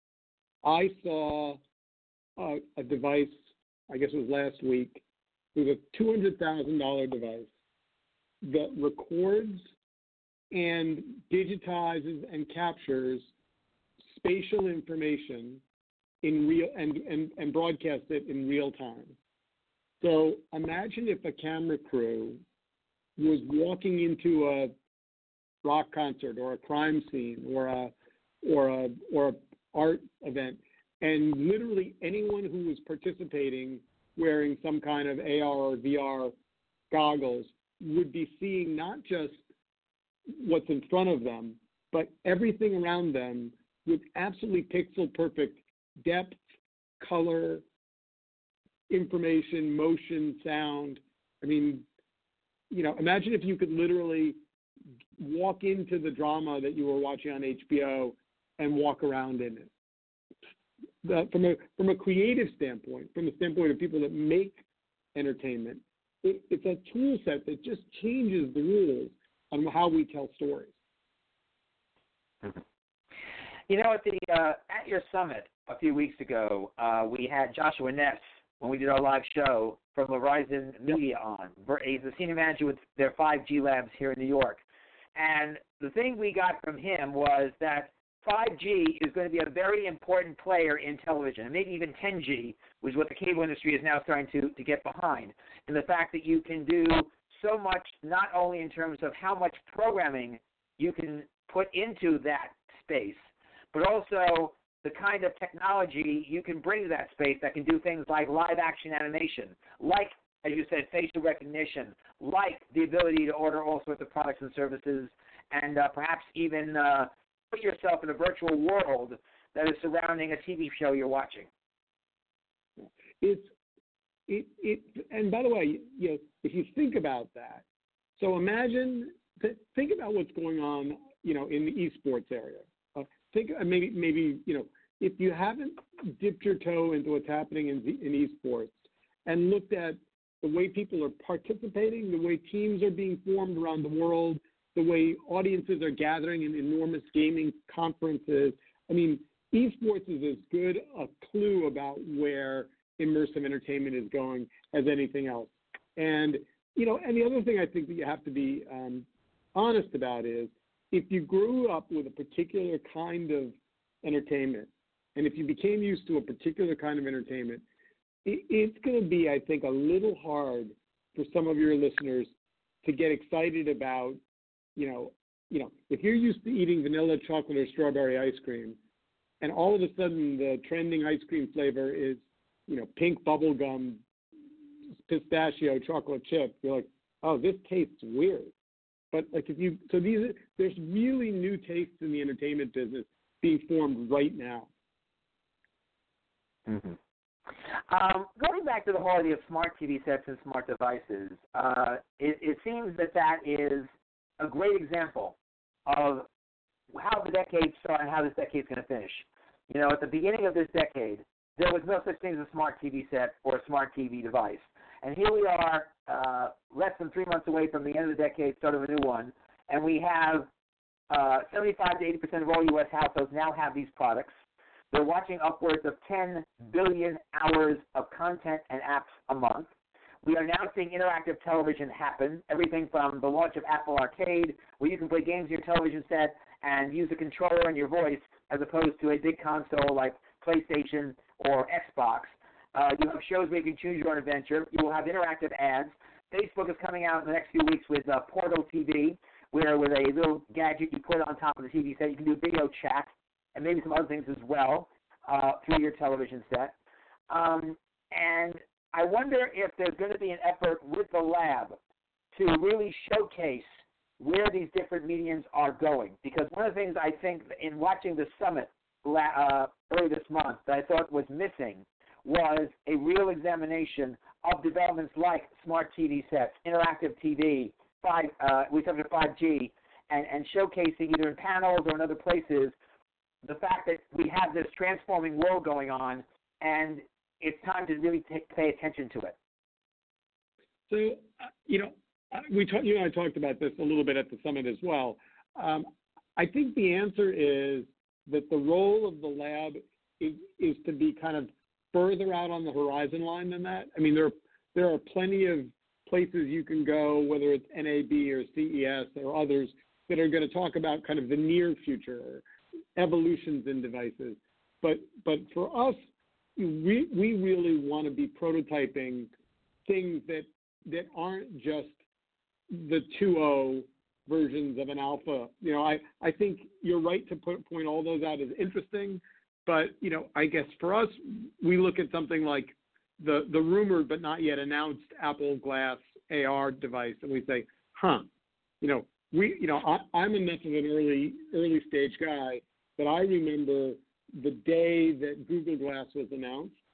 I saw a, a device, I guess it was last week, it was a two hundred thousand dollars device that records and digitizes and captures spatial information in real and, and, and broadcasts it in real time. So imagine if a camera crew was walking into a rock concert or a crime scene or a or a or a art event, and literally anyone who was participating wearing some kind of A R or V R goggles would be seeing not just what's in front of them, but everything around them with absolutely pixel perfect depth, color, information, motion, sound. I mean, you know, imagine if you could literally walk into the drama that you were watching on H B O and walk around in it. The, from a from a creative standpoint, from the standpoint of people that make entertainment, it, it's a tool set that just changes the rules on how we tell stories. You know, at the uh, at your summit a few weeks ago, uh, we had Joshua Ness when we did our live show from Verizon Media on. He's the senior manager with their five G labs here in New York. And the thing we got from him was that five G is going to be a very important player in television, and maybe even ten G, which is what the cable industry is now starting to, to get behind, in the fact that you can do so much, not only in terms of how much programming you can put into that space, but also the kind of technology you can bring to that space that can do things like live-action animation, like, as you said, facial recognition, like the ability to order all sorts of products and services, and uh, perhaps even uh, put yourself in a virtual world that is surrounding a T V show you're watching. It's it it and by the way, you know, if you think about that, so imagine th- think about what's going on, you know, in the esports area. Uh, think uh, maybe maybe you know, if you haven't dipped your toe into what's happening in in esports and looked at the way people are participating, the way teams are being formed around the world, the way audiences are gathering in enormous gaming conferences. I mean, esports is as good a clue about where immersive entertainment is going as anything else. And, you know, and the other thing I think that you have to be um, honest about is if you grew up with a particular kind of entertainment, and if you became used to a particular kind of entertainment, it, it's going to be, I think, a little hard for some of your listeners to get excited about, you know, you know, if you're used to eating vanilla, chocolate, or strawberry ice cream, and all of a sudden the trending ice cream flavor is, you know, pink bubblegum, pistachio, chocolate chip, you're like, oh, this tastes weird. But like if you, so these, there's really new tastes in the entertainment business being formed right now. Mm-hmm. Um, going back to the whole idea of smart T V sets and smart devices, uh, it, it seems that that is a great example of how the decade started and how this decade is going to finish. You know, at the beginning of this decade, there was no such thing as a smart T V set or a smart T V device. And here we are, uh, less than three months away from the end of the decade, start of a new one, and we have uh, seventy-five to eighty percent of all U S households now have these products. They're watching upwards of ten billion hours of content and apps a month. We are now seeing interactive television happen, everything from the launch of Apple Arcade, where you can play games on your television set and use a controller and your voice, as opposed to a big console like PlayStation or Xbox. Uh, you have shows where you can choose your own adventure. You will have interactive ads. Facebook is coming out in the next few weeks with uh, Portal T V, where with a little gadget you put on top of the T V set, you can do video chat and maybe some other things as well uh, through your television set. Um, and I wonder if there's going to be an effort with the lab to really showcase where these different mediums are going. Because one of the things I think in watching the summit uh, early this month that I thought was missing was a real examination of developments like smart T V sets, interactive T V, five, uh, we talked about five G, and, and showcasing either in panels or in other places the fact that we have this transforming world going on, and it's time to really t- pay attention to it. So, uh, you know, we talk, you and I talked about this a little bit at the summit as well. Um, I think the answer is that the role of the lab is, is to be kind of further out on the horizon line than that. I mean, there are, there are plenty of places you can go, whether it's N A B or C E S or others, that are going to talk about kind of the near future, or evolutions in devices. But but for us, we we really want to be prototyping things that that aren't just the two point oh versions of an alpha. You know, I, I think you're right to put, point all those out as interesting, but, you know, I guess for us, we look at something like the, the rumored but not yet announced Apple Glass A R device, and we say, huh, you know, we, you know, I, I'm enough of an early, early stage guy that I remember the day that Google Glass was announced,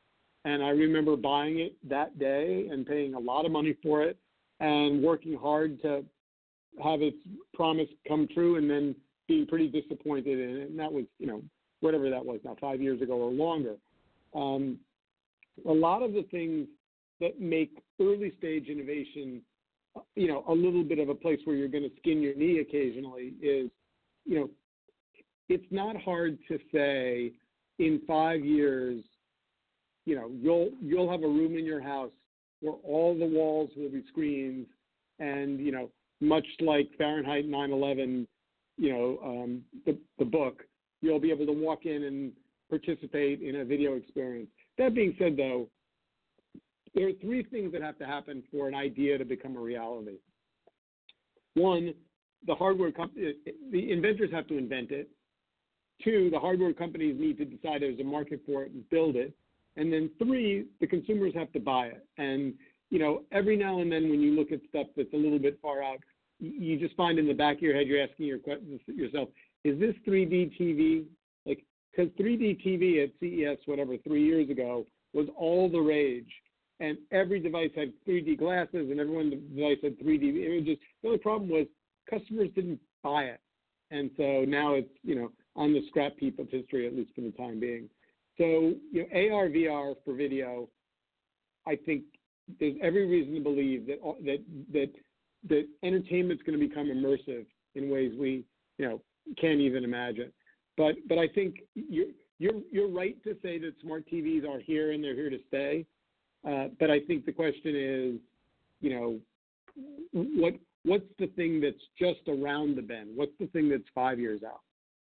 And I remember buying it that day and paying a lot of money for it and working hard to have its promise come true and then being pretty disappointed in it. And that was, you know, whatever that was now, five years ago or longer. Um, a lot of the things that make early stage innovation, you know, a little bit of a place where you're going to skin your knee occasionally is, you know, it's not hard to say in five years, you know, you'll you'll have a room in your house where all the walls will be screens, and you know, much like Fahrenheit nine eleven, you know, um, the the book, you'll be able to walk in and participate in a video experience. That being said, though, there are three things that have to happen for an idea to become a reality. One, the hardware company, the inventors have to invent it. Two, the hardware companies need to decide there's a market for it and build it. And then three, the consumers have to buy it. And, you know, every now and then when you look at stuff that's a little bit far out, you just find in the back of your head, you're asking your, yourself, is this three D T V? Like, because three D T V at C E S, whatever, three years ago, was all the rage. And every device had three D glasses, and every device had three D images. The only problem was customers didn't buy it. And so now it's, you know, on the scrap heap of history, at least for the time being. So, you know, A R, V R for video, I think there's every reason to believe that that that that entertainment's going to become immersive in ways we, you know, can't even imagine. But but I think you're you're you're right to say that smart T Vs are here and they're here to stay. Uh, but I think the question is, you know, what what's the thing that's just around the bend? What's the thing that's five years out?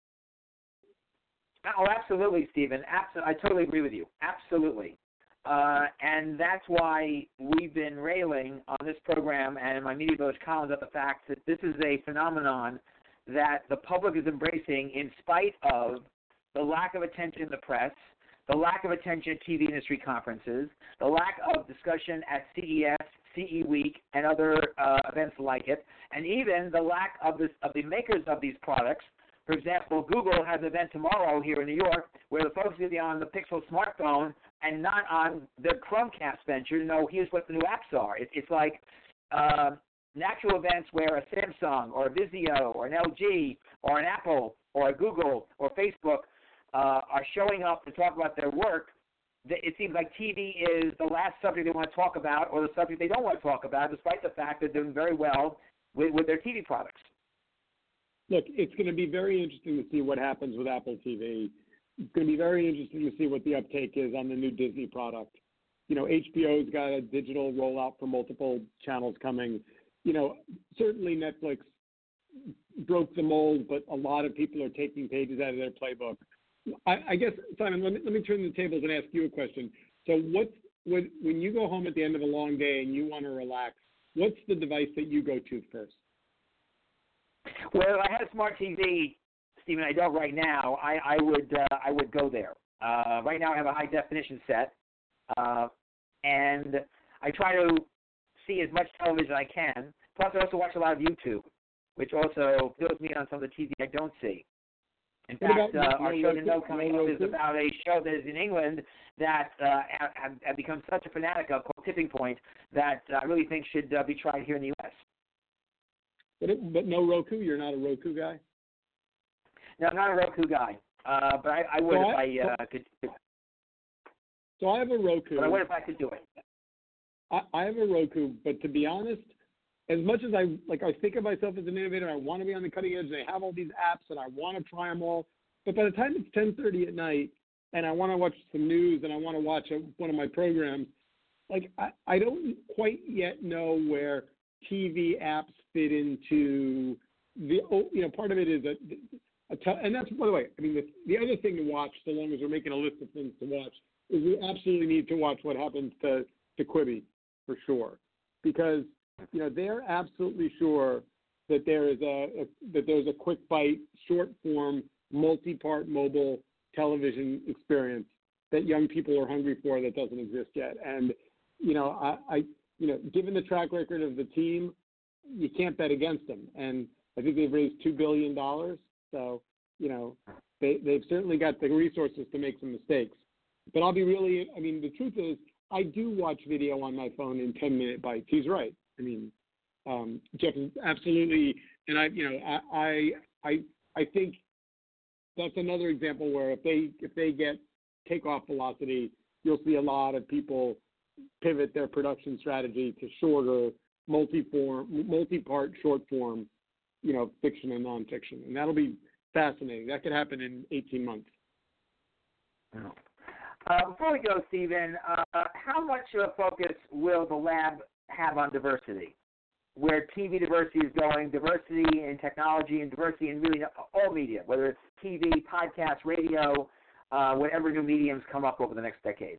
Oh, absolutely, Stephen. Absol- I totally agree with you. Absolutely. Uh, and that's why we've been railing on this program and in my Media Village columns at the fact that this is a phenomenon that the public is embracing in spite of the lack of attention in the press, the lack of attention at T V industry conferences, the lack of discussion at C E S, C E Week, and other uh, events like it, and even the lack of, this, of the makers of these products. For example, Google has an event tomorrow here in New York where the focus will be on the Pixel smartphone and not on their Chromecast venture. You know, here's what the new apps are. It, it's like uh, natural events where a Samsung or a Vizio or an L G or an Apple or a Google or Facebook uh, are showing up to talk about their work. It seems like T V is the last subject they want to talk about or the subject they don't want to talk about, despite the fact that they're doing very well with, with their T V products. Look, it's going to be very interesting to see what happens with Apple T V. It's going to be very interesting to see what the uptake is on the new Disney product. You know, H B O's got a digital rollout for multiple channels coming. You know, certainly Netflix broke the mold, but a lot of people are taking pages out of their playbook. I, I guess, Simon, let me, let me turn the tables and ask you a question. So what's, when, when you go home at the end of a long day and you want to relax, what's the device that you go to first? Well, if I had a smart T V, Stephen, I don't right now, I, I would uh, I would go there. Uh, right now I have a high definition set, uh, and I try to see as much television as I can. Plus, I also watch a lot of YouTube, which also fills me on some of the T V I don't see. In what fact, about, uh, our no, show no, to know coming no, up is no, about a show that is in England that uh, have, have become such a fanatic of, called Tipping Point, that I really think should uh, be tried here in the U S But, it, but no Roku? You're not a Roku guy? No, I'm not a Roku guy, uh, but I, I would so if I, I uh, could. So I have a Roku. But I would if I could do it. I, I have a Roku, but to be honest, as much as I like, I think of myself as an innovator. I want to be on the cutting edge. They have all these apps, and I want to try them all. But by the time it's ten thirty at night, and I want to watch some news, and I want to watch a, one of my programs, like I, I don't quite yet know where T V apps fit into the. You know, part of it is a, a te- and that's, by the way, I mean the the other thing to watch, so long as we're making a list of things to watch, is we absolutely need to watch what happens to to Quibi for sure, because you know they're absolutely sure that there is a, a that there's a quick bite, short form, multi-part mobile television experience that young people are hungry for that doesn't exist yet. And you know, I, I you know, given the track record of the team, you can't bet against them. And I think they've raised two billion dollars, so you know they they've certainly got the resources to make some mistakes. but I'll be really, I mean, the truth is, I do watch video on my phone in ten-minute bites. He's right. I mean, um, Jeff is absolutely, and I, you know, I, I, I think that's another example where if they if they get takeoff velocity, you'll see a lot of people pivot their production strategy to shorter, multi-form, multi-part, short form, you know, fiction and nonfiction, and that'll be fascinating. That could happen in eighteen months. Uh, before we go, Stephen, uh, how much of a focus will the lab have on diversity? Where T V diversity is going, diversity in technology and diversity in really all media, whether it's T V, podcast, radio, uh, whatever new mediums come up over the next decade.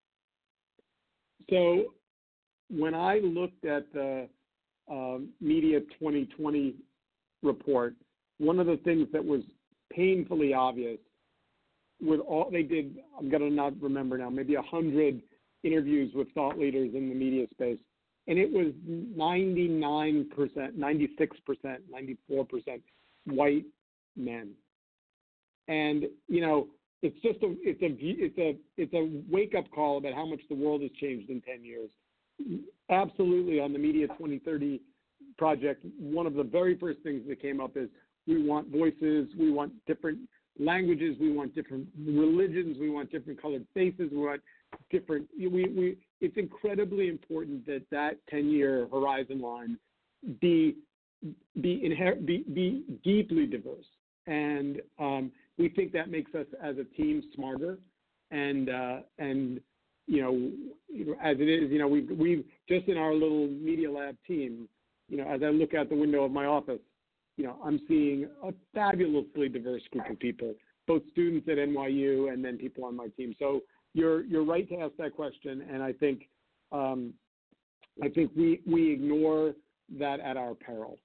So when I looked at the um, Media twenty twenty report, one of the things that was painfully obvious with all they did, I'm going to not remember now, maybe one hundred interviews with thought leaders in the media space, and it was ninety-nine percent, ninety-six percent, ninety-four percent white men. And, you know, it's just a it's a it's a it's a wake-up call about how much the world has changed in ten years. Absolutely, on the Media twenty thirty project, one of the very first things that came up is we want voices, we want different languages, we want different religions, we want different colored faces, we want different. We we. It's incredibly important that that ten-year horizon line be be inher- be, be deeply diverse, and um, we think that makes us as a team smarter, and uh, and you know, you know as it is, you know we we just in our little Media Lab team, you know, as I look out the window of my office, you know, I'm seeing a fabulously diverse group of people, both students at N Y U and then people on my team. So you're you're right to ask that question, and I think um, I think we we ignore that at our peril.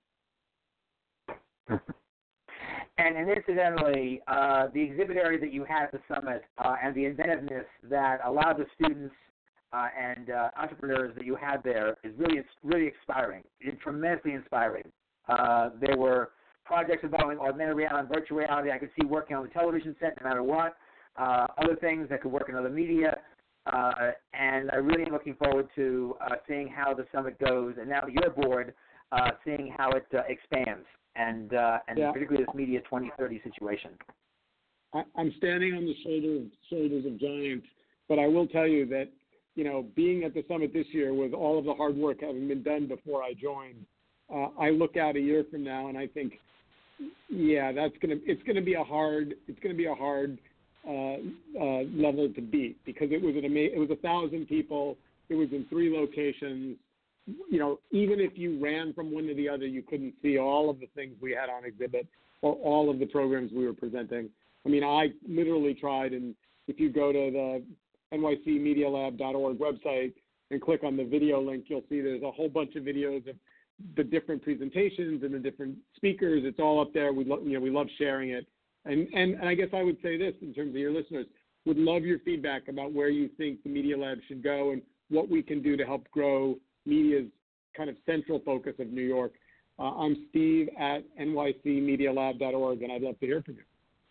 And, and incidentally, uh, the exhibit area that you had at the summit uh, and the inventiveness that a lot of the students uh, and uh, entrepreneurs that you had there is really really inspiring. It's tremendously inspiring. Uh, there were projects involving augmented reality and virtual reality. I could see working on the television set no matter what. Uh, other things that could work in other media. Uh, and I really am looking forward to uh, seeing how the summit goes. And now that you're aboard, uh, seeing how it uh, expands. And, uh, and yeah. particularly this Media twenty thirty situation. I, I'm standing on the shoulder, shoulders of giants, but I will tell you that, you know, being at the summit this year with all of the hard work having been done before I joined, uh, I look out a year from now and I think, yeah, that's gonna it's gonna be a hard it's gonna be a hard uh, uh, level to beat because it was an ama- it was a thousand people, it was in three locations. You know, even if you ran from one to the other, you couldn't see all of the things we had on exhibit or all of the programs we were presenting. I mean, I literally tried, and if you go to the N Y C media lab dot org website and click on the video link, you'll see there's a whole bunch of videos of the different presentations and the different speakers. It's all up there. We lo- you know we love sharing it. And, and and I guess I would say this in terms of your listeners, would love your feedback about where you think the Media Lab should go and what we can do to help grow media's kind of central focus of New York. Uh, I'm Steve at N Y C media lab dot org, and I'd love to hear from you.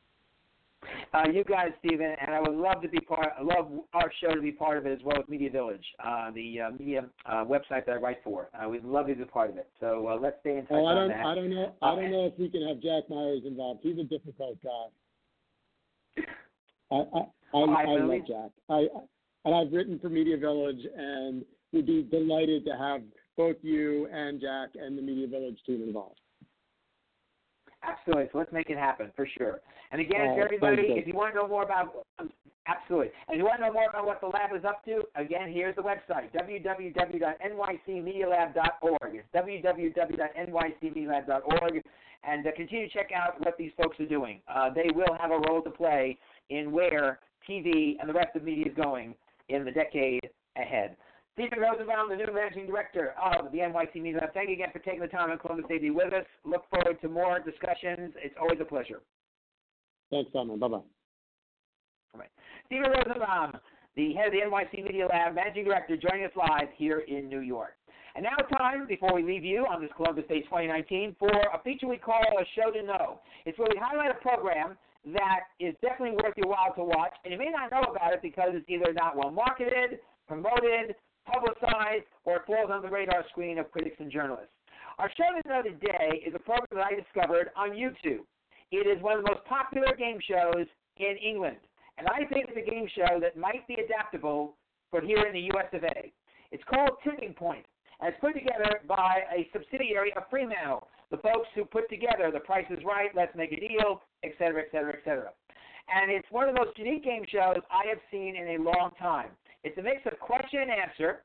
Uh, you guys, Stephen, and I would love to be part. I love our show to be part of it as well as Media Village, uh, the uh, media uh, website that I write for. Uh, we'd love to be part of it. So uh, let's stay in touch oh, I don't, on that. I don't know. I don't know if we can have Jack Myers involved. He's a difficult guy. I I, I, oh, I, I love Jack. I, I and I've written for Media Village, and would be delighted to have both you and Jack and the Media Village team involved. Absolutely. So let's make it happen for sure. And again, uh, for everybody, if you want to know more about absolutely, and if you want to know more about what the lab is up to, again, here's the website: w w w dot n y c media lab dot org. It's w w w dot n y c media lab dot org, and uh, continue to check out what these folks are doing. Uh, they will have a role to play in where T V and the rest of media is going in the decade ahead. Stephen Rosenbaum, the new managing director of the N Y C Media Lab. Thank you again for taking the time on Columbus Day to be with us. Look forward to more discussions. It's always a pleasure. Thanks, Simon. Bye-bye. All right. Stephen Rosenbaum, the head of the N Y C Media Lab, managing director, joining us live here in New York. And now time, before we leave you on this Columbus Day twenty nineteen, for a feature we call A Show to Know. It's where we highlight a program that is definitely worth your while to watch, and you may not know about it because it's either not well marketed, promoted, publicized, or it falls on the radar screen of critics and journalists. Our show to know today is a program that I discovered on YouTube. It is one of the most popular game shows in England, and I think it's a game show that might be adaptable for here in the U S of A. It's called Tipping Point, and it's put together by a subsidiary of Fremantle, the folks who put together The Price is Right, Let's Make a Deal, et cetera, et cetera, et cetera. And it's one of the most unique game shows I have seen in a long time. It's a mix of question and answer,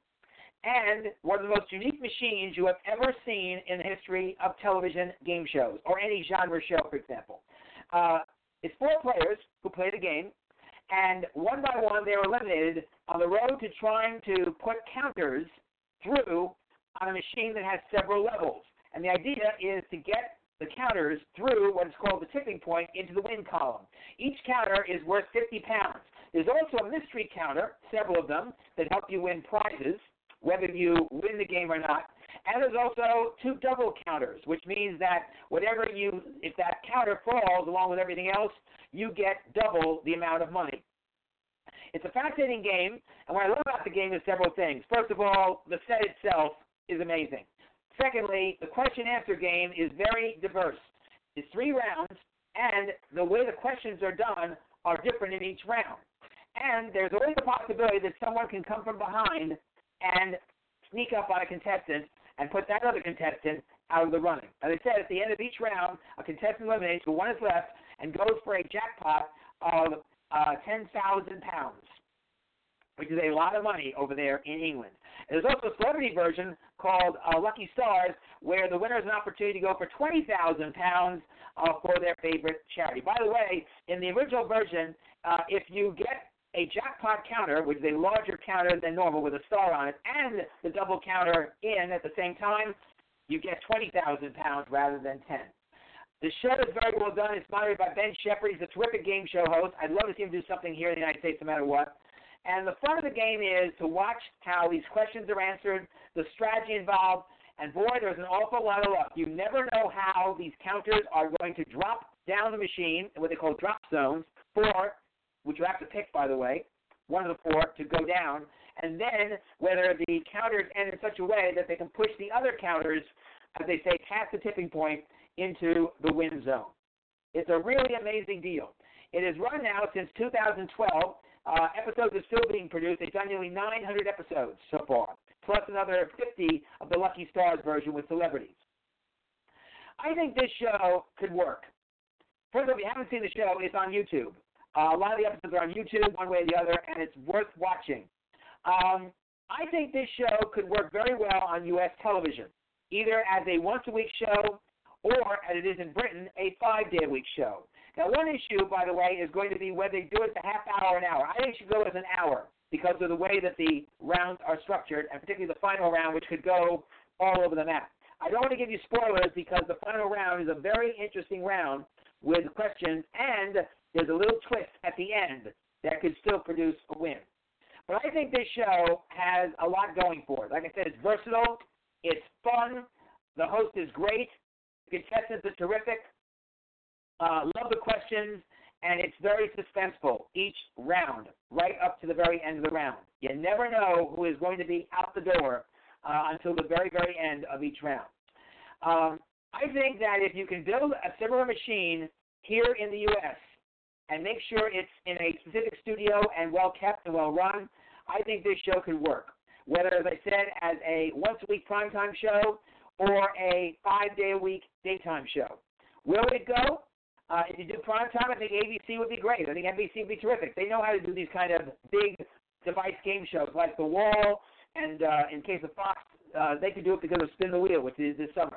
and one of the most unique machines you have ever seen in the history of television game shows, or any genre show, for example. Uh, it's four players who play the game, and one by one they are eliminated on the road to trying to put counters through on a machine that has several levels. And the idea is to get the counters through what is called the tipping point into the win column. Each counter is worth fifty pounds. There's also a mystery counter, several of them, that help you win prizes, whether you win the game or not. And there's also two double counters, which means that whatever you, if that counter falls along with everything else, you get double the amount of money. It's a fascinating game, and what I love about the game is several things. First of all, the set itself is amazing. Secondly, the question-answer game is very diverse. It's three rounds, and the way the questions are done are different in each round. And there's always the possibility that someone can come from behind and sneak up on a contestant and put that other contestant out of the running. As I said, at the end of each round, a contestant eliminates, but one is left, and goes for a jackpot of uh, ten thousand pounds, which is a lot of money over there in England. There's also a celebrity version called uh, Lucky Stars, where the winner has an opportunity to go for twenty thousand pounds uh, for their favorite charity. By the way, in the original version, uh, if you get a jackpot counter, which is a larger counter than normal with a star on it, and the double counter in at the same time, you get twenty thousand pounds rather than ten. The show is very well done. It's moderated by Ben Shepherd. He's a terrific game show host. I'd love to see him do something here in the United States no matter what. And the fun of the game is to watch how these questions are answered, the strategy involved, and boy, there's an awful lot of luck. You never know how these counters are going to drop down the machine, what they call drop zones, four, which you have to pick, by the way, one of the four to go down, and then whether the counters end in such a way that they can push the other counters, as they say, past the tipping point into the win zone. It's a really amazing deal. It has run now since two thousand twelve. Uh, episodes are still being produced. They've done nearly nine hundred episodes so far, plus another fifty of the Lucky Stars version with celebrities. I think this show could work. First of all, if you haven't seen the show, it's on YouTube. Uh, a lot of the episodes are on YouTube, one way or the other, and it's worth watching. Um, I think this show could work very well on U S television, either as a once-a-week show or, as it is in Britain, a five-day-a-week show. Now, one issue, by the way, is going to be whether they do it a half hour or an hour. I think it should go as an hour because of the way that the rounds are structured, and particularly the final round, which could go all over the map. I don't want to give you spoilers because the final round is a very interesting round with questions, and there's a little twist at the end that could still produce a win. But I think this show has a lot going for it. Like I said, it's versatile, it's fun, the host is great, the contestants are terrific. Uh, love the questions, and it's very suspenseful each round, right up to the very end of the round. You never know who is going to be out the door uh, until the very, very end of each round. Um, I think that if you can build a similar machine here in the U S and make sure it's in a specific studio and well-kept and well-run, I think this show could work, whether, as I said, as a once-a-week primetime show or a five-day-a-week daytime show. Where would it go? Uh, if you do prime time, I think A B C would be great. I think N B C would be terrific. They know how to do these kind of big device game shows like The Wall, and uh, in case of Fox, uh, they could do it because of Spin the Wheel, which is this summer.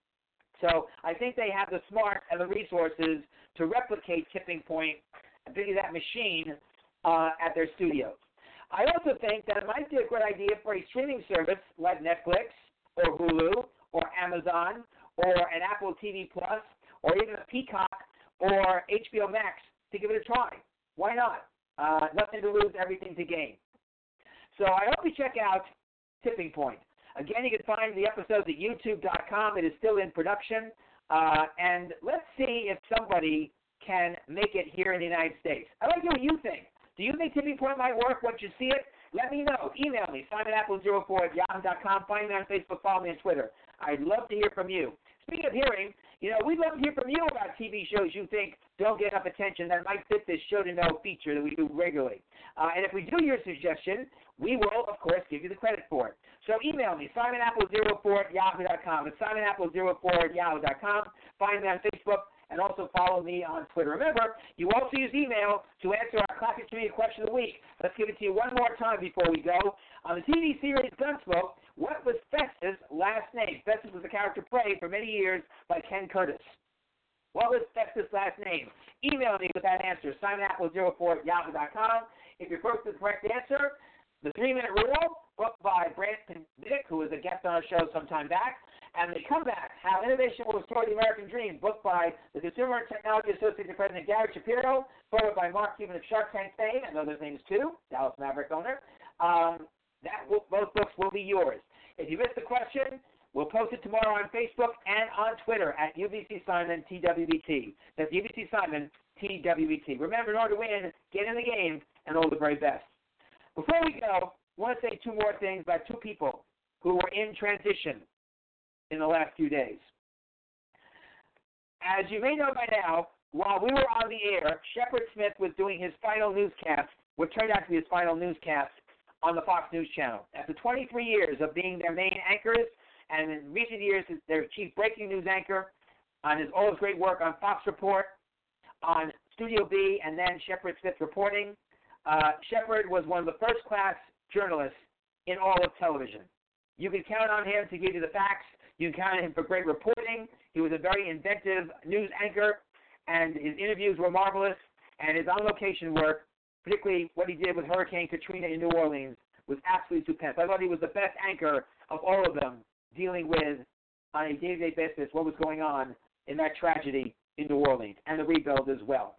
So I think they have the smarts and the resources to replicate Tipping Point and bring that machine uh, at their studios. I also think that it might be a good idea for a streaming service like Netflix or Hulu or Amazon or an Apple T V Plus or even a Peacock or H B O Max to give it a try. Why not? Uh, nothing to lose, everything to gain. So I hope you check out Tipping Point. Again, you can find the episodes at youtube dot com. It is still in production. Uh, and let's see if somebody can make it here in the United States. I'd like to hear what you think. Do you think Tipping Point might work once you see it? Let me know. Email me, simon apple zero four at yahoo dot com. Find me on Facebook. Follow me on Twitter. I'd love to hear from you. Speaking of hearing, you know, we'd love to hear from you about T V shows you think don't get enough attention that might fit this show to know feature that we do regularly. Uh, and if we do your suggestion, we will, of course, give you the credit for it. So email me, simon apple zero four at yahoo dot com. It's simon apple zero four at yahoo dot com. Find me on Facebook and also follow me on Twitter. Remember, you also use email to answer our classic trivia question of the week. Let's give it to you one more time before we go. On the T V series Gunsmoke, what was Festus' last name? Festus was a character played for many years by Ken Curtis. What was Festus' last name? Email me with that answer, simon apple zero four at yahoo dot com. If you're close to the correct answer, The Three-Minute Rule, book by Brant Pindick, who was a guest on our show some time back, and The Comeback, How Innovation Will Restore the American Dream, book by the Consumer Technology Association President Gary Shapiro, photo by Mark Cuban of Shark Tank fame, and other things too, Dallas Maverick owner. Um, that will, both books will be yours. If you missed the question, we'll post it tomorrow on Facebook and on Twitter at U B C Simon T W B T. That's U B C Simon T W B T. Remember, in order to win, get in the game and all the very best. Before we go, I want to say two more things about two people who were in transition in the last few days. As you may know by now, while we were on the air, Shepard Smith was doing his final newscast, what turned out to be his final newscast on the Fox News Channel. After twenty-three years of being their main anchors, and in recent years, their chief breaking news anchor, on his all his great work on Fox Report, on Studio B, and then Shepard Smith reporting, uh, Shepard was one of the first-class journalists in all of television. You can count on him to give you the facts. You can count on him for great reporting. He was a very inventive news anchor, and his interviews were marvelous, and his on-location work, particularly what he did with Hurricane Katrina in New Orleans, was absolutely stupendous. I thought he was the best anchor of all of them, dealing with, on a day-to-day basis, what was going on in that tragedy in New Orleans, and the rebuild as well.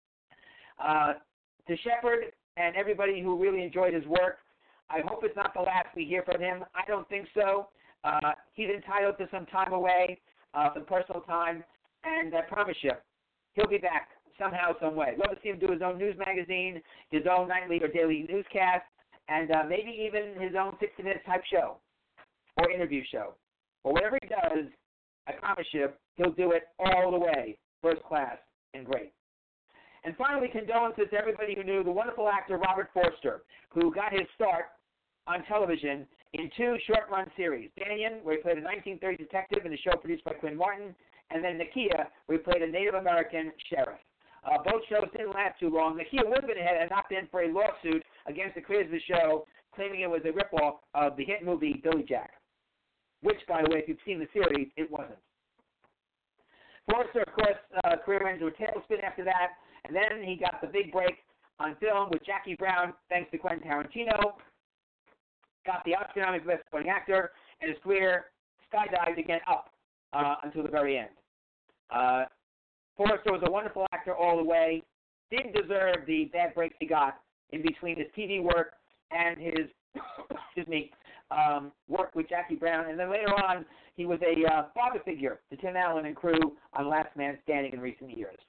Uh, to Shepard and everybody who really enjoyed his work, I hope it's not the last we hear from him. I don't think so. Uh, he's entitled to some time away, uh, some personal time, and I promise you, he'll be back somehow, some way. Love to see him do his own news magazine, his own nightly or daily newscast, and uh, maybe even his own sixty minute type show or interview show. Or whatever he does, I promise you, he'll do it all the way, first class and great. And finally, condolences to everybody who knew the wonderful actor Robert Forster, who got his start on television in two short-run series. Banyan, where he played a nineteen thirties detective in a show produced by Quinn Martin, and then Nakia, where he played a Native American sheriff. Uh, both shows didn't last too long. Nakia would have been ahead had not been for a lawsuit against the creators of the show, claiming it was a ripoff of the hit movie Billy Jack, which, by the way, if you've seen the series, it wasn't. Forster, of course, uh, career went into a tailspin after that, and then he got the big break on film with Jackie Brown, thanks to Quentin Tarantino, got the Oscar nomination for Best Supporting Actor, and his career skydived again up uh, until the very end. Uh, Forster was a wonderful actor all the way, didn't deserve the bad breaks he got in between his T V work and his, excuse me, um, work with Jackie Brown, and then later on, he was a uh, father figure to Tim Allen and crew on Last Man Standing in recent years.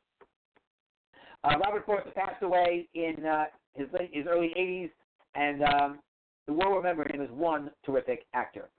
Uh, Robert Forster passed away in uh, his, late, his early eighties, and um, the world will remember him as one terrific actor.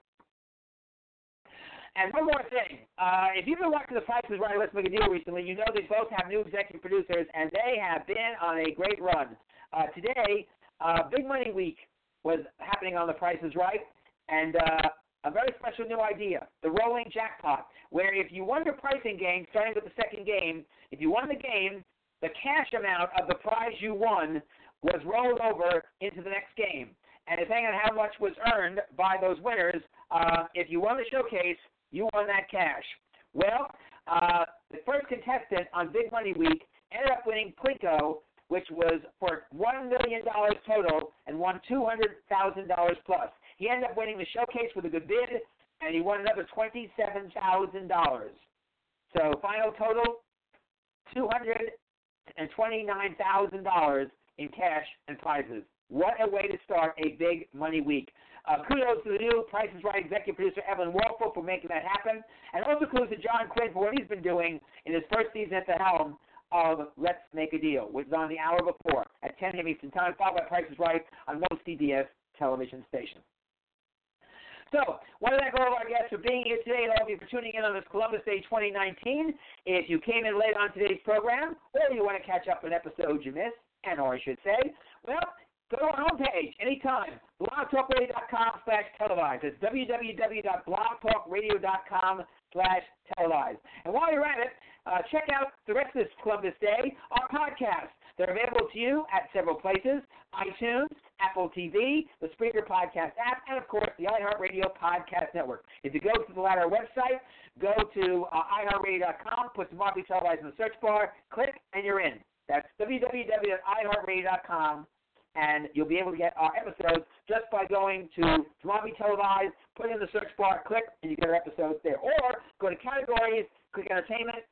And one more thing. Uh, if you've been watching The Price is Right, Let's Make a Deal recently, you know they both have new executive producers, and they have been on a great run. Uh, today, uh, Big Money Week was happening on The Price is Right, and uh, a very special new idea, the rolling jackpot, where if you won your pricing game, starting with the second game, if you won the game, the cash amount of the prize you won was rolled over into the next game. And depending on how much was earned by those winners, uh, if you won the showcase, you won that cash. Well, uh, the first contestant on Big Money Week ended up winning Plinko, which was for one million dollars total and won two hundred thousand dollars plus. He ended up winning the showcase with a good bid, and he won another twenty-seven thousand dollars. So final total, two hundred twenty-nine thousand dollars in cash and prizes. What a way to start a Big Money Week. Uh, kudos to the new Price is Right executive producer, Evan Wolfel, for making that happen. And also kudos to John Quinn for what he's been doing in his first season at the helm of Let's Make a Deal, which is on the hour before at ten a.m. Eastern Time, followed by Price is Right on most C B S television stations. So, want to thank all of our guests for being here today and all of you for tuning in on this Columbus Day twenty nineteen. If you came in late on today's program, or you want to catch up on episodes you missed, and or I should say, well, go to our homepage anytime, blogtalkradio.com slash televised. It's www.blogtalkradio.com slash televised. And while you're at it, uh, check out the rest of this Columbus Day, our podcasts. They're available to you at several places, iTunes, Apple T V, the Spreaker Podcast app, and, of course, the iHeartRadio Podcast Network. If you go to the latter website, go to uh, i heart radio dot com, put Tomorrow Televised in the search bar, click, and you're in. That's www dot i heart radio dot com, and you'll be able to get our episodes just by going to Tomorrow Televised, put in the search bar, click, and you get our episodes there. Or go to categories, click Entertainment,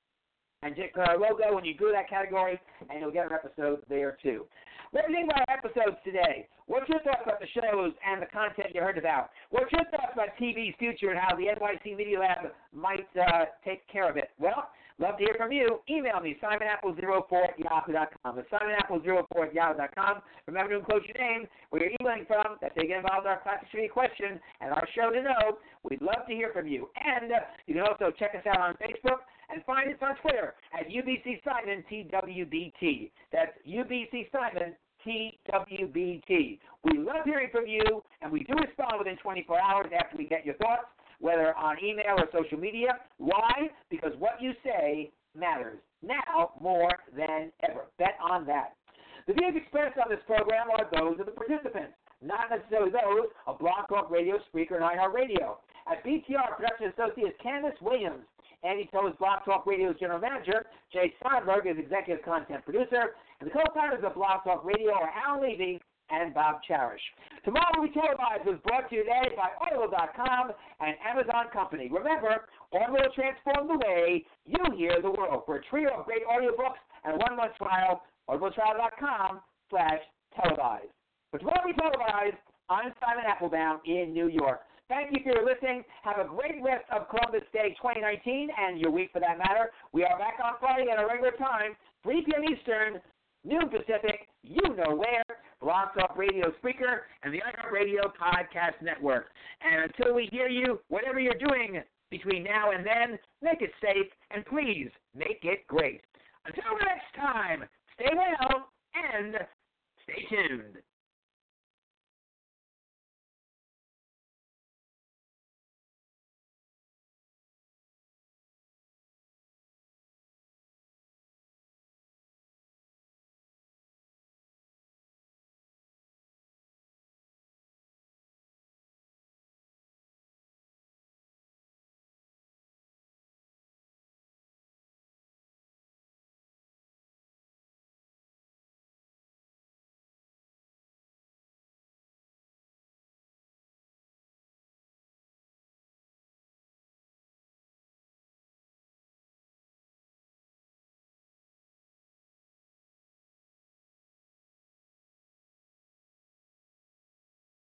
and click our logo when you do that category, and you'll get our episodes there too. What do you think about our episodes today? What's your thoughts about the shows and the content you heard about? What's your thoughts about T V's future and how the N Y C Media Lab might uh, take care of it? Well, love to hear from you. Email me, simon apple zero four at yahoo dot com. It's simon apple zero four at yahoo dot com. Remember to enclose your name, where you're emailing from, that they get involved in our classic trivia question and our show to know. We'd love to hear from you. And uh, you can also check us out on Facebook and find us on Twitter at U B C Simon T W B T. That's U B C Simon T W B T. We love hearing from you, and we do respond within twenty-four hours after we get your thoughts, whether on email or social media. Why? Because what you say matters now more than ever. Bet on that. The views expressed on this program are those of the participants, not necessarily those of Blog Talk Radio, Spreaker, and iHeartRadio. At B T R, production associate is Candace Williams. Andy Toll is Blog Talk Radio's general manager. Jay Steinberg is executive content producer. And the co-founders of Blog Talk Radio are Alan Levy and Bob Cherish. Tomorrow We Televised was brought to you today by Audible dot com and Amazon Company. Remember, Audible will transform the way you hear the world. For a trio of great audiobooks and a one-month trial, audible trial dot com slash televised. For Tomorrow We Televised, I'm Simon Applebaum in New York. Thank you for your listening. Have a great rest of Columbus Day twenty nineteen and your week for that matter. We are back on Friday at our regular time, three p.m. Eastern, noon Pacific, you know where, Blog Talk Radio Spreaker, and the iHeartRadio Podcast Network. And until we hear you, whatever you're doing between now and then, make it safe, and please make it great. Until next time, stay well and stay tuned.